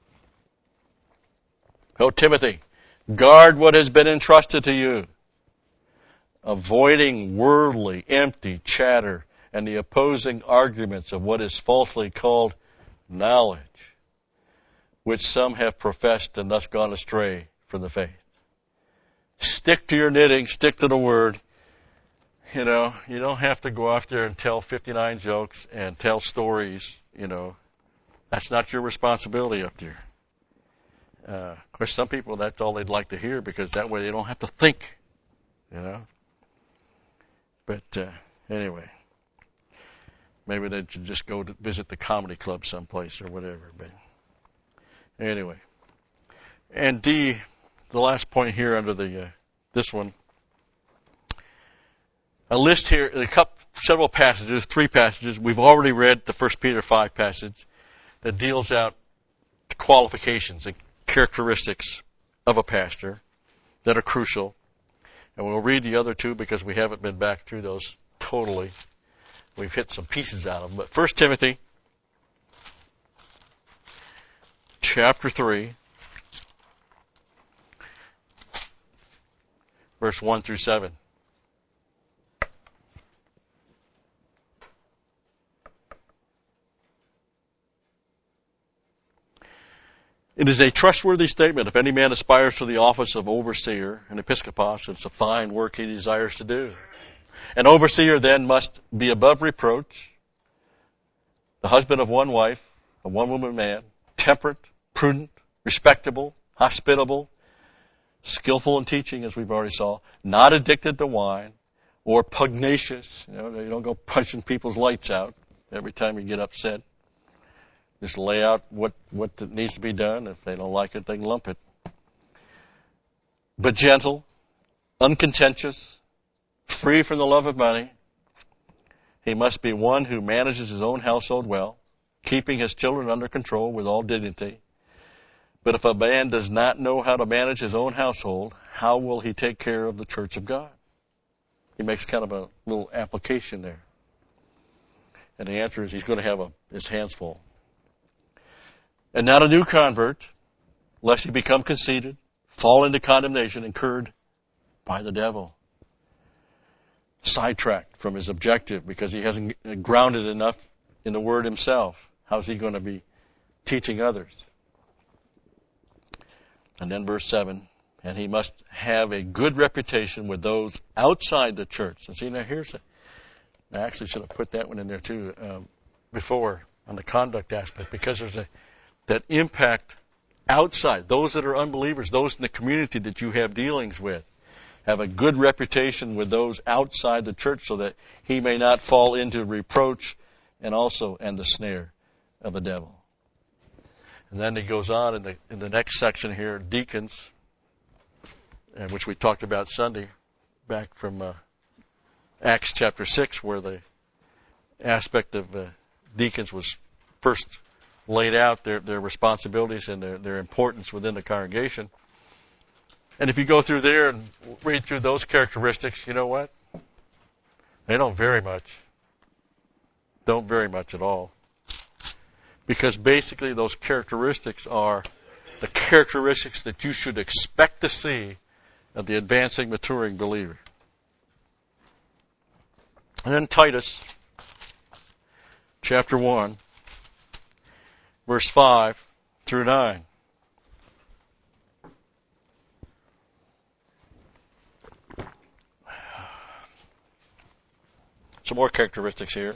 O Timothy, guard what has been entrusted to you, avoiding worldly, empty chatter and the opposing arguments of what is falsely called knowledge, which some have professed and thus gone astray from the faith. Stick to your knitting, stick to the word. You know, you don't have to go out there and tell fifty-nine jokes and tell stories, you know. That's not your responsibility up there. Uh, of course, some people, that's all they'd like to hear because that way they don't have to think, you know. But uh, anyway, maybe they should just go to visit the comedy club someplace or whatever. But anyway. And D, the last point here under the uh, this one, a list here, a couple, several passages, three passages. We've already read the First Peter five passage that deals out the qualifications and characteristics of a pastor that are crucial. And we'll read the other two because we haven't been back through those totally. We've hit some pieces out of them. But First Timothy chapter three, verse one through seven. It is a trustworthy statement. If any man aspires to the office of overseer and episcopos, it's a fine work he desires to do. An overseer then must be above reproach, the husband of one wife, a one-woman man, temperate, prudent, respectable, hospitable, skillful in teaching, as we've already saw, not addicted to wine, or pugnacious. You know, you don't go punching people's lights out every time you get upset. Just lay out what, what needs to be done. If they don't like it, they can lump it. But gentle, uncontentious, free from the love of money. He must be one who manages his own household well, keeping his children under control with all dignity. But if a man does not know how to manage his own household, how will he take care of the church of God? He makes kind of a little application there. And the answer is he's going to have a, his hands full. And not a new convert, lest he become conceited, fall into condemnation incurred by the devil. Sidetracked from his objective because he hasn't grounded enough in the Word himself. How's he going to be teaching others? And then verse seven, and he must have a good reputation with those outside the church. And see, now here's a, I actually should have put that one in there too um, before on the conduct aspect, because there's a that impact outside, those that are unbelievers, those in the community that you have dealings with, have a good reputation with those outside the church so that he may not fall into reproach and also and the snare of the devil. And then he goes on in the in the next section here, deacons, and which we talked about Sunday, back from uh, Acts chapter six, where the aspect of uh, deacons was first laid out, their their responsibilities and their, their importance within the congregation. And if you go through there and read through those characteristics, you know what? They don't vary much. Don't vary much at all. Because basically those characteristics are the characteristics that you should expect to see of the advancing, maturing believer. And then Titus, chapter one, verse five through nine. Some more characteristics here.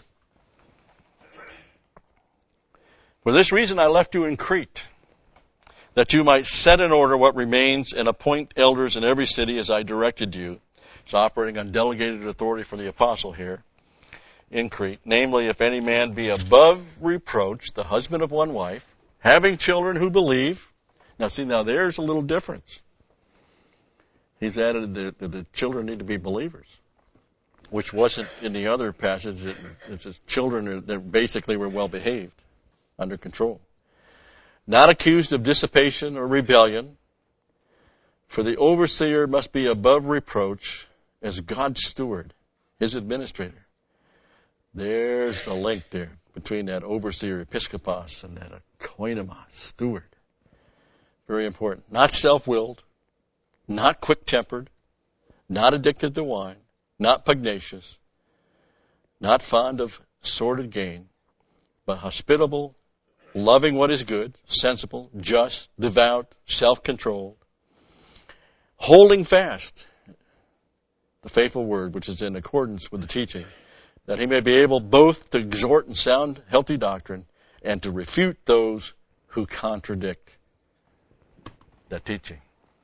For this reason I left you in Crete, that you might set in order what remains and appoint elders in every city as I directed you. It's operating on delegated authority for the apostle here in Crete. Namely, if any man be above reproach, the husband of one wife, having children who believe. Now see, now there's a little difference. He's added that the, the children need to be believers, which wasn't in the other passage. It, it says children that basically were well behaved, under control. Not accused of dissipation or rebellion, for the overseer must be above reproach as God's steward, his administrator. There's the link there between that overseer, episkopos, and that koinemos, steward. Very important. Not self-willed, not quick-tempered, not addicted to wine, not pugnacious, not fond of sordid gain, but hospitable, loving what is good, sensible, just, devout, self-controlled, holding fast the faithful word which is in accordance with the teaching, that he may be able both to exhort in sound, healthy doctrine and to refute those who contradict that teaching.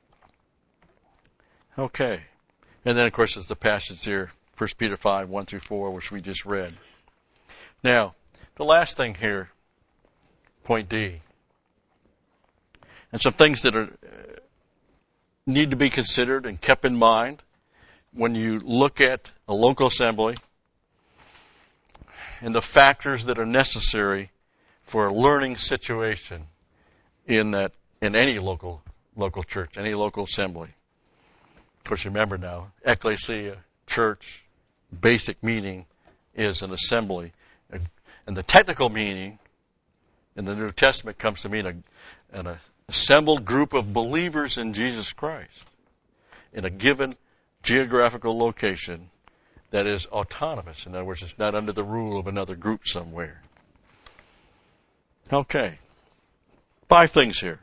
Okay. And then, of course, there's the passage here, First Peter five, one through four, which we just read. Now, the last thing here, point D, and some things that are uh, need to be considered and kept in mind when you look at a local assembly and the factors that are necessary for a learning situation in that in any local local church, any local assembly. Of course, remember now, ecclesia, church, basic meaning is an assembly. And the technical meaning in the New Testament comes to mean a, an assembled group of believers in Jesus Christ in a given geographical location that is autonomous. In other words, it's not under the rule of another group somewhere. Okay. Five things here.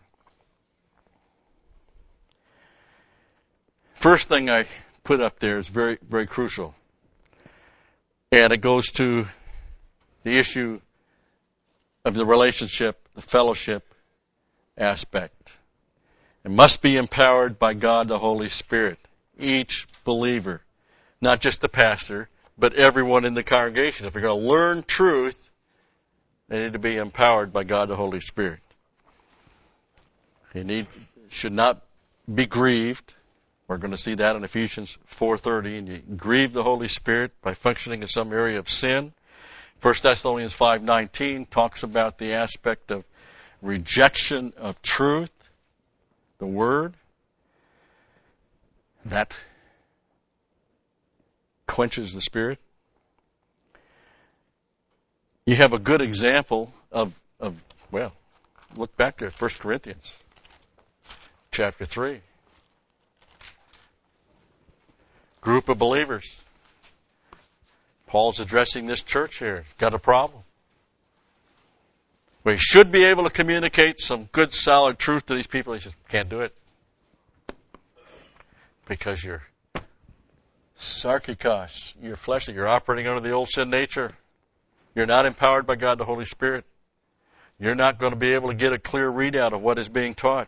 First thing I put up there is very, very crucial. And it goes to the issue of the relationship, the fellowship aspect. It must be empowered by God the Holy Spirit. Each believer, not just the pastor, but everyone in the congregation. If you're going to learn truth, they need to be empowered by God the Holy Spirit. You need, should not be grieved. We're going to see that in Ephesians four thirty. And you grieve the Holy Spirit by functioning in some area of sin. First Thessalonians five nineteen talks about the aspect of rejection of truth, the Word. That quenches the Spirit. You have a good example of, of well, look back there, First Corinthians chapter three. Group of believers. Paul's addressing this church here. Got a problem. We should be able to communicate some good, solid truth to these people. He says, can't do it. Because you're sarkikos, you're fleshly, you're operating under the old sin nature. You're not empowered by God the Holy Spirit. You're not going to be able to get a clear readout of what is being taught.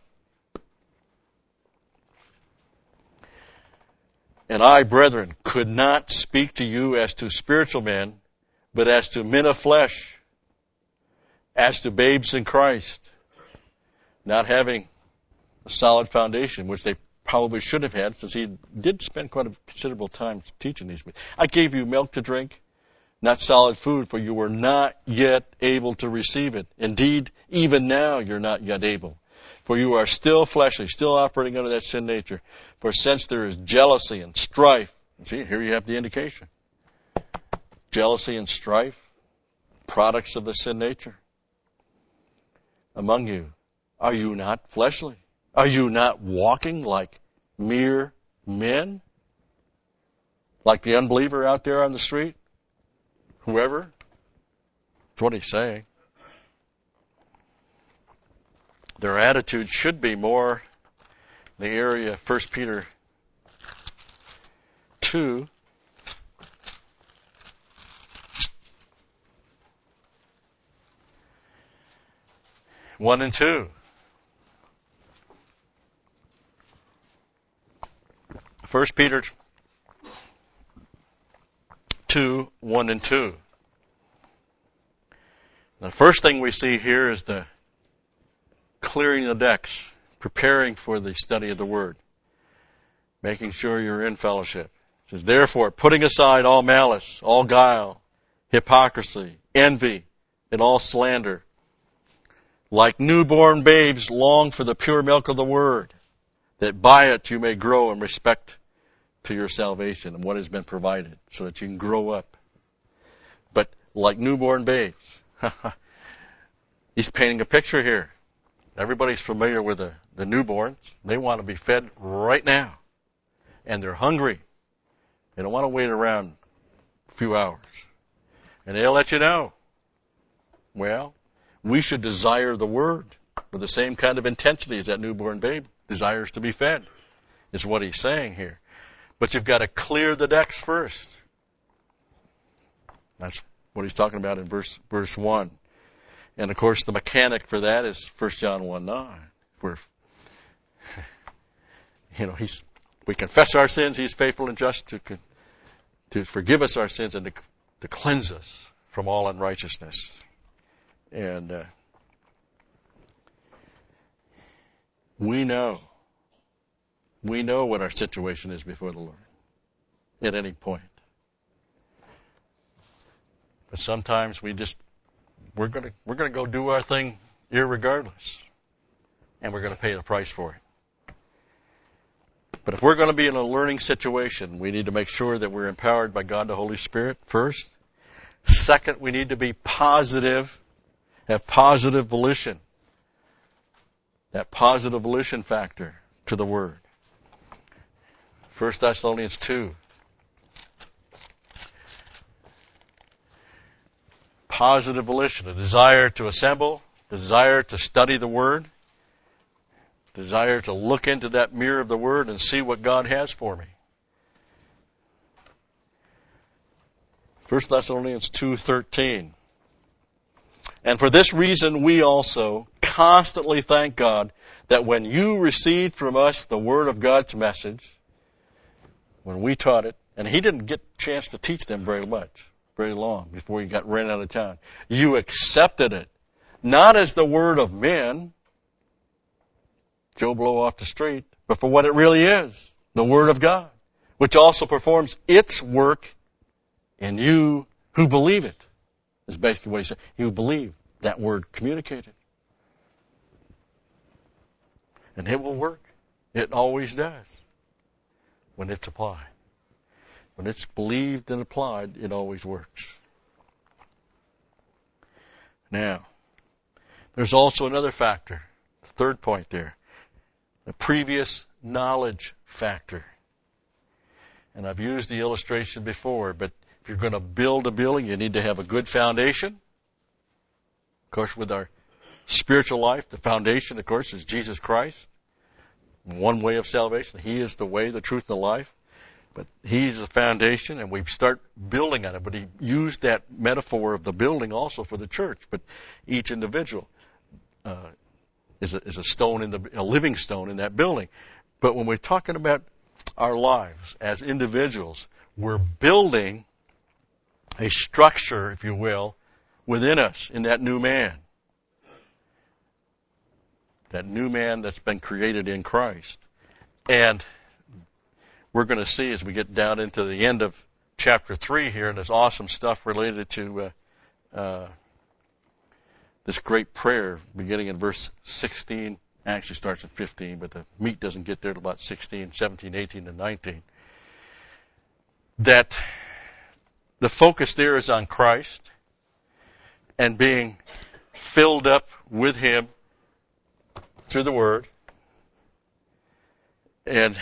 And I, brethren, could not speak to you as to spiritual men, but as to men of flesh, as to babes in Christ, not having a solid foundation, which they probably should have had, since he did spend quite a considerable time teaching these. I gave you milk to drink, not solid food, for you were not yet able to receive it. Indeed, even now you're not yet able. For you are still fleshly, still operating under that sin nature. For since there is jealousy and strife, see, here you have the indication. Jealousy and strife, products of the sin nature. Among you, are you not fleshly? Are you not walking like mere men? Like the unbeliever out there on the street? Whoever? That's what he's saying. Their attitude should be more the area of First Peter two. One and two. First Peter two, one and two. The first thing we see here is the clearing the decks, preparing for the study of the Word, making sure you're in fellowship. It says, therefore, putting aside all malice, all guile, hypocrisy, envy, and all slander, like newborn babes, long for the pure milk of the Word, that by it you may grow in respect to your salvation and what has been provided, so that you can grow up. But like newborn babes, he's painting a picture here. Everybody's familiar with the, the newborns. They want to be fed right now. And they're hungry. They don't want to wait around a few hours. And they'll let you know. Well, we should desire the Word with the same kind of intensity as that newborn babe desires to be fed, is what he's saying here. But you've got to clear the decks first. That's what he's talking about in verse verse one. And of course the mechanic for that is First John one nine. Where, you know, he's, we confess our sins, he's faithful and just to to forgive us our sins and to, to cleanse us from all unrighteousness. And uh, we know, we know what our situation is before the Lord at any point. But sometimes we just, we're going to, we're going to go do our thing irregardless. And we're going to pay the price for it. But if we're going to be in a learning situation, we need to make sure that we're empowered by God the Holy Spirit first. Second, we need to be positive, have positive volition. That positive volition factor to the Word. First Thessalonians two. Positive volition, a desire to assemble, a desire to study the Word, desire to look into that mirror of the Word and see what God has for me. First Thessalonians two thirteen. And for this reason we also constantly thank God that when you received from us the Word of God's message, when we taught it, and he didn't get a chance to teach them very much, very long, before he got ran out of town, you accepted it, not as the word of men, Joe Blow off the street, but for what it really is, the Word of God, which also performs its work in you who believe it, is basically what he said. You believe that Word communicated. And it will work. It always does. When it's applied. When it's believed and applied, it always works. Now, there's also another factor. The third point there. The previous knowledge factor. And I've used the illustration before, but if you're going to build a building, you need to have a good foundation. Of course, with our spiritual life, the foundation, of course, is Jesus Christ. One way of salvation. He is the way, the truth, and the life. But He's the foundation, and we start building on it. But He used that metaphor of the building also for the church, but each individual. uh, is a, is a stone in the, a living stone in that building. But when we're talking about our lives as individuals, we're building a structure, if you will, within us in that new man. That new man that's been created in Christ. And we're going to see as we get down into the end of chapter three here, and there's awesome stuff related to uh, uh, this great prayer beginning in verse sixteen. Actually starts at fifteen, but the meat doesn't get there till about sixteen, seventeen, eighteen, and nineteen. That the focus there is on Christ and being filled up with Him through the Word. And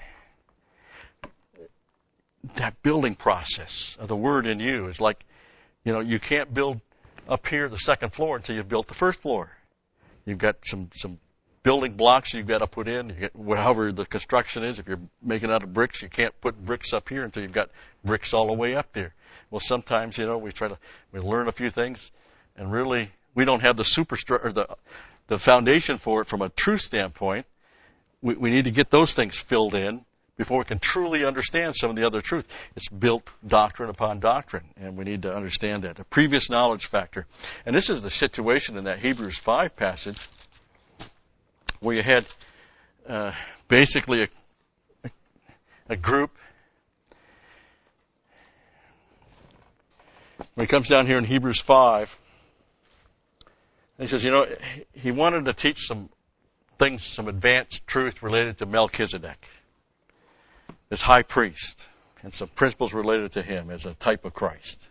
that building process of the Word in you is like, you know, you can't build up here the second floor until you've built the first floor. You've got some, some building blocks you've got to put in. You get, however the construction is, if you're making out of bricks, you can't put bricks up here until you've got bricks all the way up there. Well, sometimes, you know, we try to, we learn a few things, and really, we don't have the superstructure, or the, the foundation for it from a true standpoint. We, we need to get those things filled in before we can truly understand some of the other truth. It's built doctrine upon doctrine, and we need to understand that. A previous knowledge factor. And this is the situation in that Hebrews five passage where you had uh, basically a, a, a group. When he comes down here in Hebrews five, he says, you know, he wanted to teach some things, some advanced truth related to Melchizedek, as high priest, and some principles related to him as a type of Christ.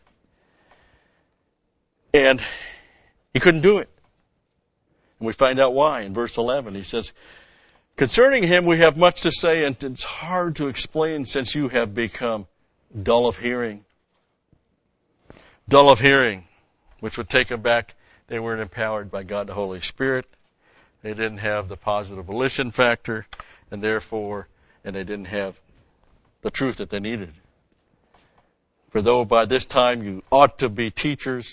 And he couldn't do it. And we find out why in verse eleven. He says, concerning him we have much to say, and it's hard to explain since you have become dull of hearing. Dull of hearing, which would take them back. They weren't empowered by God the Holy Spirit. They didn't have the positive volition factor, and therefore, and they didn't have the truth that they needed. For though by this time you ought to be teachers,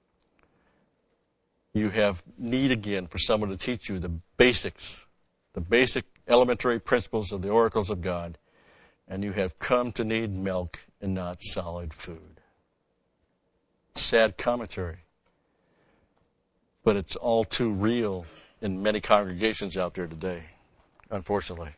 you have need again for someone to teach you the basics, the basic elementary principles of the oracles of God, and you have come to need milk and not solid food. Sad commentary, but it's all too real in many congregations out there today, unfortunately.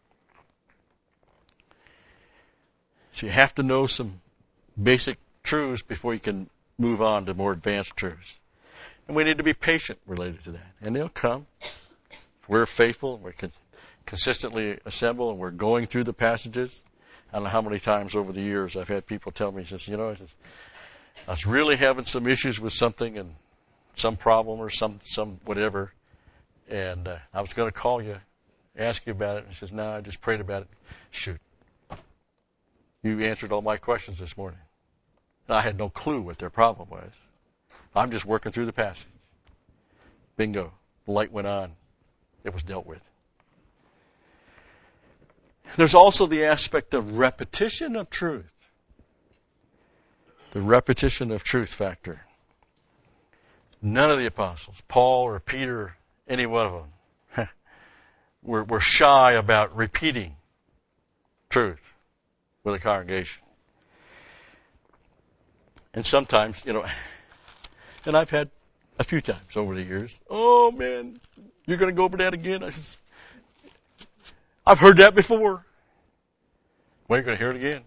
So you have to know some basic truths before you can move on to more advanced truths. And we need to be patient related to that. And they'll come. We're faithful. We can consistently assemble, and we're going through the passages. I don't know how many times over the years I've had people tell me, says, you know, I, says, I was really having some issues with something and some problem or some, some whatever. And uh, I was going to call you, ask you about it. And he says, no, I just prayed about it. Shoot. You answered all my questions this morning. And I had no clue what their problem was. I'm just working through the passage. Bingo. The light went on. It was dealt with. There's also the aspect of repetition of truth. The repetition of truth factor. None of the apostles, Paul or Peter, any one of them, were, were shy about repeating truth with a congregation. And sometimes, you know, and I've had a few times over the years, oh man, you're going to go over that again? I said, I've heard that before. Well, you're going to hear it again.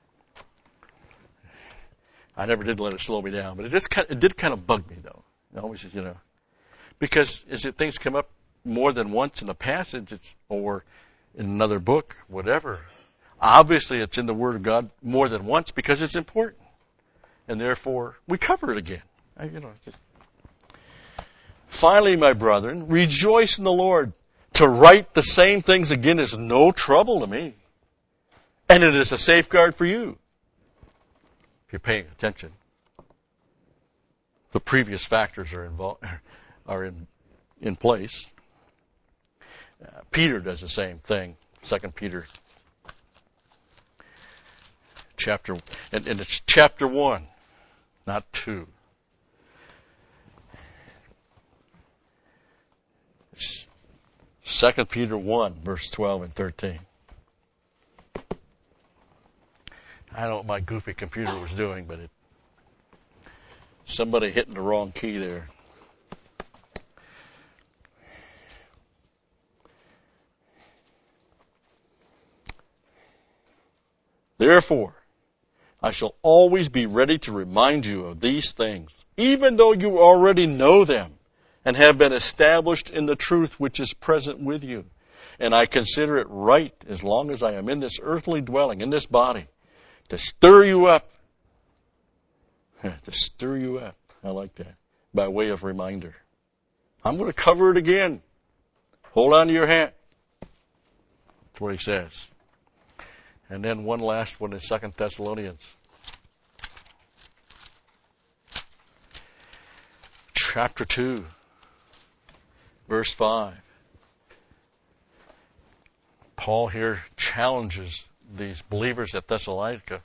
I never did let it slow me down, but it just kind of, it did kind of bug me though. It always, you know, because as if things come up more than once in a passage, it's, or in another book, whatever. Obviously, it's in the Word of God more than once because it's important, and therefore we cover it again. I, you know, just. Finally, my brethren, rejoice in the Lord. To write the same things again is no trouble to me, and it is a safeguard for you. If you're paying attention, the previous factors are involved, are in in place. Uh, Peter does the same thing. Second Peter, chapter, and, and it's chapter one, not two. Second Peter one, verse twelve and thirteen. I don't know what my goofy computer was doing, but it, somebody hitting the wrong key there. Therefore, I shall always be ready to remind you of these things, even though you already know them and have been established in the truth which is present with you. And I consider it right, as long as I am in this earthly dwelling, in this body, to stir you up. To stir you up. I like that. By way of reminder. I'm going to cover it again. Hold on to your hat. That's what he says. And then one last one in Second Thessalonians. Chapter two. Verse five. Paul here challenges these believers at Thessalonica.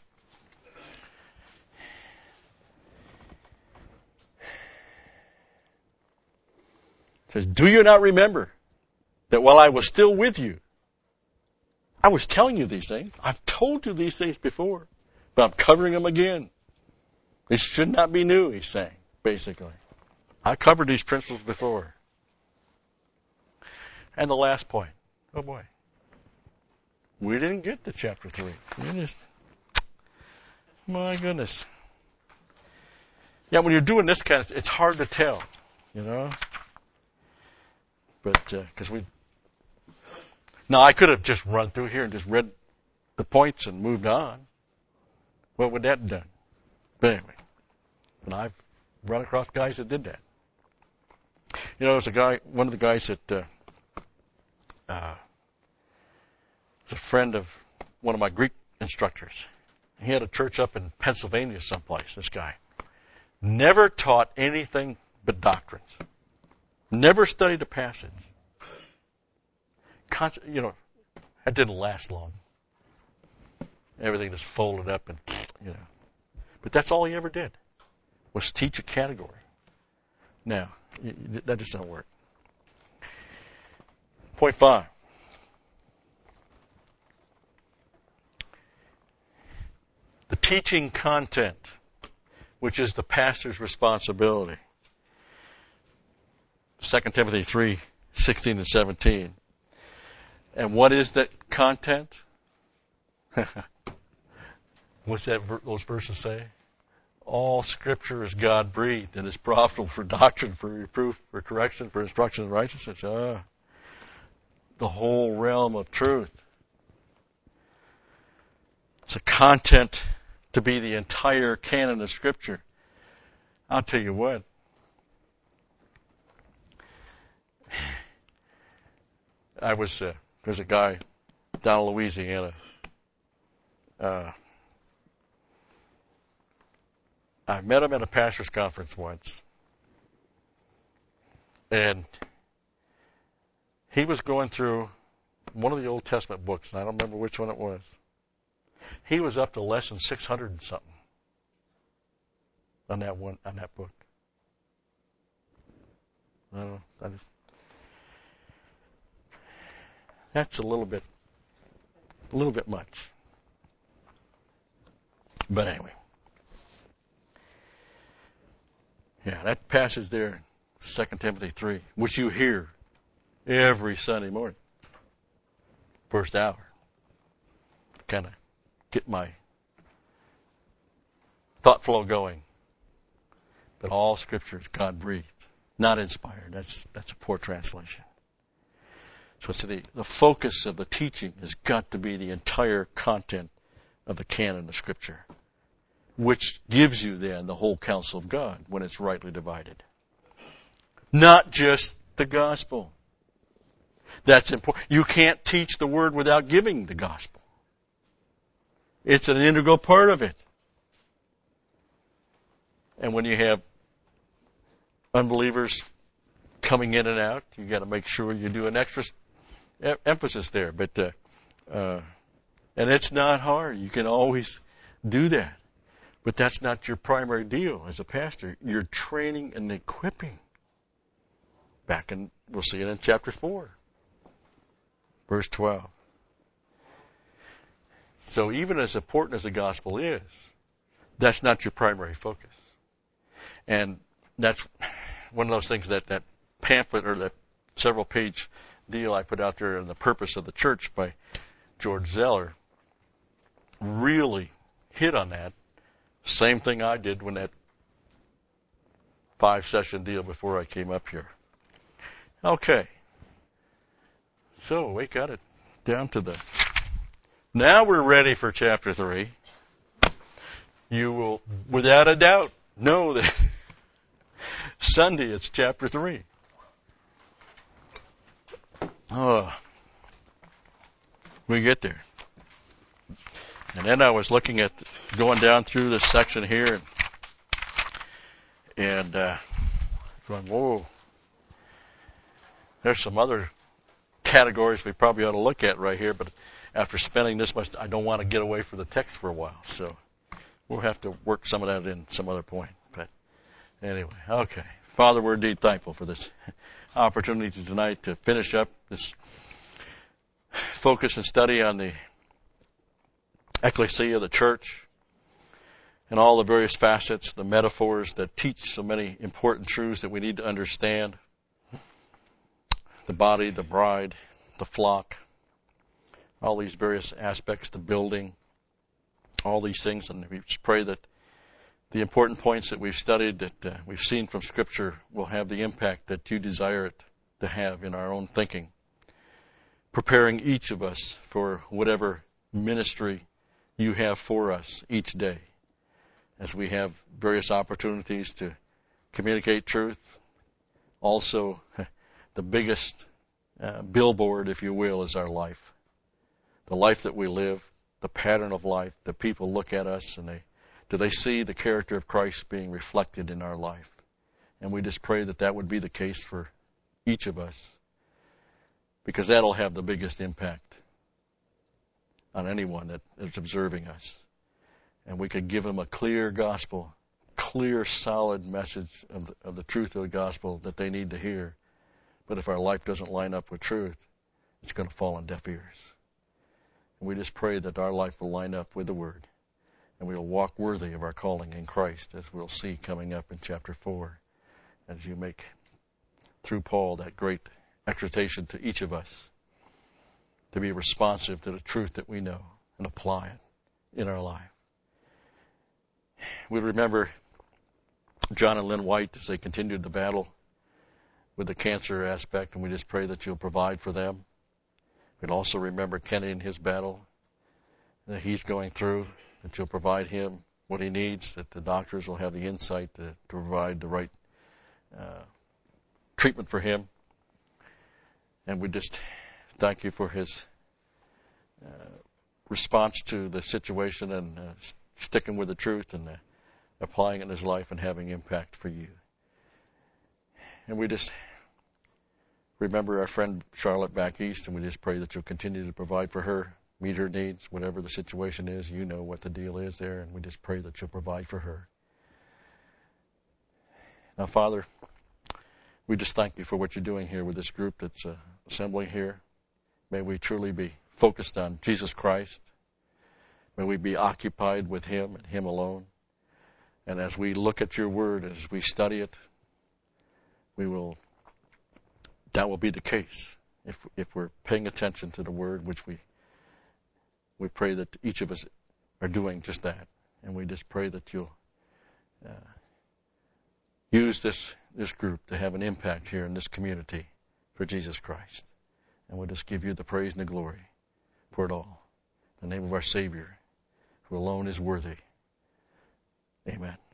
He says, do you not remember that while I was still with you, I was telling you these things. I've told you these things before, but I'm covering them again. This should not be new, he's saying, basically. I covered these principles before. And the last point. Oh boy. We didn't get to chapter three. We just, my goodness. Yeah, when you're doing this kind of, it's hard to tell, you know. But, because uh, we, now I could have just run through here and just read the points and moved on. What would that have done? But anyway, and I've run across guys that did that. You know, there's a guy, one of the guys that, uh, uh, was a friend of one of my Greek instructors. He had a church up in Pennsylvania someplace, this guy. Never taught anything but doctrines. Never studied a passage. Const- you know, that didn't last long. Everything just folded up and, you know. But that's all he ever did, was teach a category. Now, that just doesn't work. Point five. The teaching content, which is the pastor's responsibility. Second Timothy three, sixteen and seventeen. And what is that content? What's that? Those verses say? All Scripture is God-breathed and is profitable for doctrine, for reproof, for correction, for instruction in righteousness. Ah, the whole realm of truth. It's a content to be the entire canon of Scripture. I'll tell you what. I was, uh, there's a guy down in Louisiana. Uh, I met him at a pastor's conference once. And he was going through one of the Old Testament books, and I don't remember which one it was. He was up to lesson six hundred and something on that one, on that book. I don't know. I just, that's a little bit, a little bit much. But anyway. Yeah, that passage there, Second Timothy three, which you hear every Sunday morning, first hour. Kind of get my thought flow going. But all Scripture is God-breathed, not inspired. That's that's a poor translation. So it's the, the focus of the teaching has got to be the entire content of the canon of Scripture, which gives you then the whole counsel of God when it's rightly divided. Not just the gospel. That's important. You can't teach the word without giving the gospel. It's an integral part of it. And when you have unbelievers coming in and out, you got to make sure you do an extra e- emphasis there. But uh, uh, and it's not hard. You can always do that. But that's not your primary deal as a pastor. You're training and equipping. Back in, we'll see it in chapter four. Verse twelve. So even as important as the gospel is, that's not your primary focus. And that's one of those things that that pamphlet or that several page deal I put out there on the purpose of the church by George Zeller really hit on that. Same thing I did when that five session deal before I came up here. Okay. So we got it down to the, now we're ready for chapter three. You will, without a doubt, know that Sunday it's chapter three. Oh, we get there. And then I was looking at, going down through this section here, and, and uh, going, whoa, there's some other categories we probably ought to look at right here, but after spending this much, I don't want to get away from the text for a while, so we'll have to work some of that in some other point. But anyway, okay. Father, we're indeed thankful for this opportunity tonight to finish up this focus and study on the ecclesia, the church, and all the various facets, the metaphors that teach so many important truths that we need to understand. The body, the bride, the flock, all these various aspects, the building, all these things. And we just pray that the important points that we've studied, that uh, we've seen from Scripture, will have the impact that you desire it to have in our own thinking, preparing each of us for whatever ministry you have for us each day, as we have various opportunities to communicate truth. Also, the biggest uh, billboard, if you will, is our life. The life that we live, the pattern of life, that people look at us and they, do they see the character of Christ being reflected in our life? And we just pray that that would be the case for each of us, because that'll have the biggest impact on anyone that is observing us. And we could give them a clear gospel, clear, solid message of the, of the truth of the gospel that they need to hear. But if our life doesn't line up with truth, it's going to fall on deaf ears. And we just pray that our life will line up with the Word, and we'll walk worthy of our calling in Christ, as we'll see coming up in chapter four, as you make, through Paul, that great exhortation to each of us to be responsive to the truth that we know and apply it in our life. We remember John and Lynn White as they continued the battle with the cancer aspect, and we just pray that you'll provide for them. We'd also remember Kenny in his battle that he's going through, that you'll provide him what he needs, that the doctors will have the insight to, to provide the right uh, treatment for him. And we just thank you for his uh, response to the situation and uh, sticking with the truth and uh, applying it in his life and having impact for you. And we just remember our friend Charlotte back east, and we just pray that you'll continue to provide for her, meet her needs, whatever the situation is. You know what the deal is there, and we just pray that you'll provide for her. Now, Father, we just thank you for what you're doing here with this group that's uh, assembling here. May we truly be focused on Jesus Christ. May we be occupied with him and him alone. And as we look at your word, as we study it, we will, that will be the case. If if we're paying attention to the word, which we we pray that each of us are doing just that. And we just pray that you'll uh, use this this group to have an impact here in this community for Jesus Christ. And we'll just give you the praise and the glory for it all. In the name of our Savior, who alone is worthy. Amen.